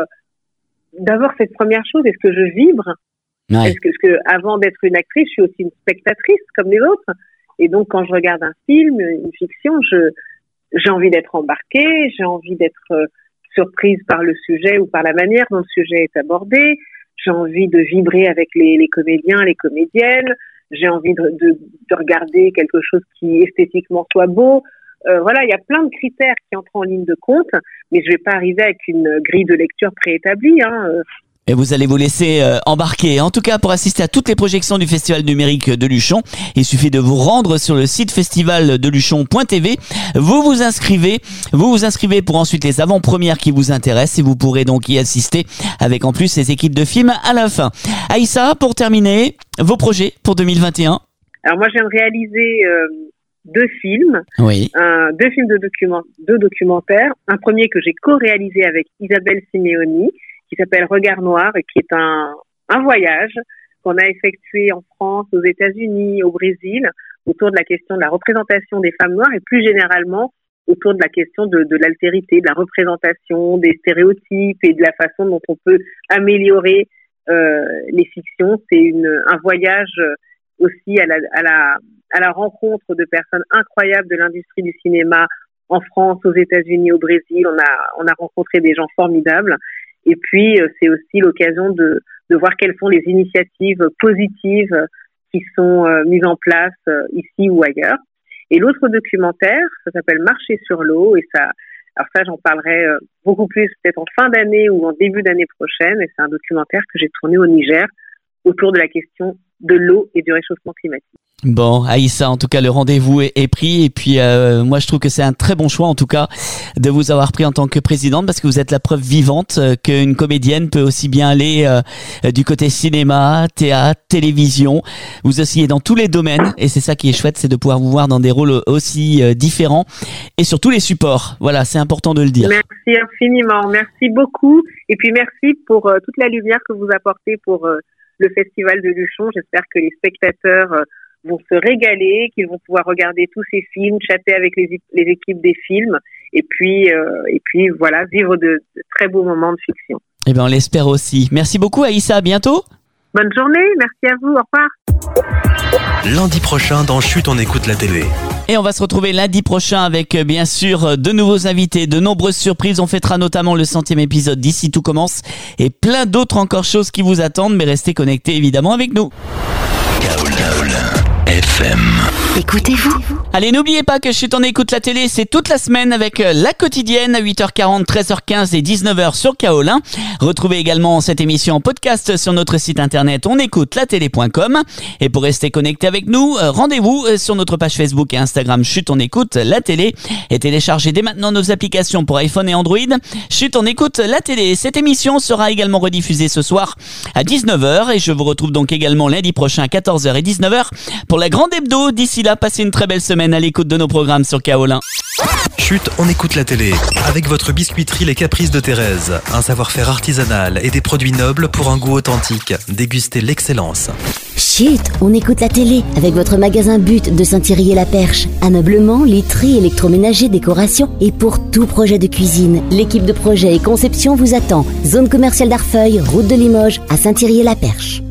cette première chose. Est-ce que je vibre? Ouais. Est-ce que avant d'être une actrice, je suis aussi une spectatrice comme les autres? Et donc, quand je regarde un film, une fiction, j'ai envie d'être embarquée, j'ai envie d'être surprise par le sujet ou par la manière dont le sujet est abordé. J'ai envie de vibrer avec les comédiens, les comédiennes. J'ai envie de regarder quelque chose qui esthétiquement soit beau. Voilà, il y a plein de critères qui entrent en ligne de compte, mais je vais pas arriver avec une grille de lecture préétablie. Et vous allez vous laisser embarquer. En tout cas, pour assister à toutes les projections du Festival numérique de Luchon, il suffit de vous rendre sur le site festivaldeluchon.tv. Vous vous inscrivez pour ensuite les avant-premières qui vous intéressent et vous pourrez donc y assister avec en plus les équipes de films à la fin. Aïssa, pour terminer, vos projets pour 2021? Alors moi, je viens de réaliser 2 films, deux films de documentaires. Un premier que j'ai co-réalisé avec Isabelle Simeoni, qui s'appelle Regard Noir, et qui est un voyage qu'on a effectué en France, aux États-Unis, au Brésil, autour de la question de la représentation des femmes noires et plus généralement autour de la question de l'altérité, de la représentation, des stéréotypes et de la façon dont on peut améliorer les fictions. C'est un voyage aussi à la rencontre de personnes incroyables de l'industrie du cinéma en France, aux États-Unis, au Brésil. On a rencontré des gens formidables. Et puis, c'est aussi l'occasion de voir quelles sont les initiatives positives qui sont mises en place ici ou ailleurs. Et l'autre documentaire, ça s'appelle Marcher sur l'eau. Et ça, j'en parlerai beaucoup plus peut-être en fin d'année ou en début d'année prochaine. Et c'est un documentaire que j'ai tourné au Niger autour de la question de l'eau et du réchauffement climatique. Bon, Aïssa, en tout cas, le rendez-vous est pris. Et puis, moi, je trouve que c'est un très bon choix, en tout cas, de vous avoir pris en tant que présidente, parce que vous êtes la preuve vivante qu'une comédienne peut aussi bien aller du côté cinéma, théâtre, télévision. Vous oscillez dans tous les domaines. Et c'est ça qui est chouette, c'est de pouvoir vous voir dans des rôles aussi différents et sur tous les supports. Voilà, c'est important de le dire. Merci infiniment. Merci beaucoup. Et puis, merci pour toute la lumière que vous apportez pour le Festival de Luchon. J'espère que les spectateurs vont se régaler, qu'ils vont pouvoir regarder tous ces films, chatter avec les équipes des films et puis voilà, vivre de très beaux moments de fiction. Eh bien, on l'espère aussi. Merci beaucoup, Aïssa. À bientôt. Bonne journée. Merci à vous. Au revoir. Lundi prochain, dans Chut, on écoute la télé. Et on va se retrouver lundi prochain avec, bien sûr, de nouveaux invités, de nombreuses surprises. On fêtera notamment le 100e épisode d'Ici Tout Commence et plein d'autres encore choses qui vous attendent. Mais restez connectés, évidemment, avec nous. FM. Écoutez-vous. Allez, n'oubliez pas que Chut, on écoute la télé, c'est toute la semaine avec la quotidienne à 8h40, 13h15 et 19h sur Kaolin. Retrouvez également cette émission en podcast sur notre site internet onécoutelatélé.com. Et pour rester connecté avec nous, rendez-vous sur notre page Facebook et Instagram Chut, on écoute la télé. Et téléchargez dès maintenant nos applications pour iPhone et Android. Chut, on écoute la télé. Cette émission sera également rediffusée ce soir à 19h. Et je vous retrouve donc également lundi prochain à 14h et 19h pour la grande hebdo. D'ici là, passez une très belle semaine à l'écoute de nos programmes sur Kaolin. Chut, on écoute la télé. Avec votre biscuiterie Les Caprices de Thérèse. Un savoir-faire artisanal et des produits nobles pour un goût authentique. Dégustez l'excellence. Chut, on écoute la télé avec votre magasin But de Saint-Thierry-et-la-Perche. Ameublement, literie, électroménager, décoration et pour tout projet de cuisine. L'équipe de projet et conception vous attend. Zone commerciale d'Arfeuil, route de Limoges, à Saint-Thierry-et-la-Perche.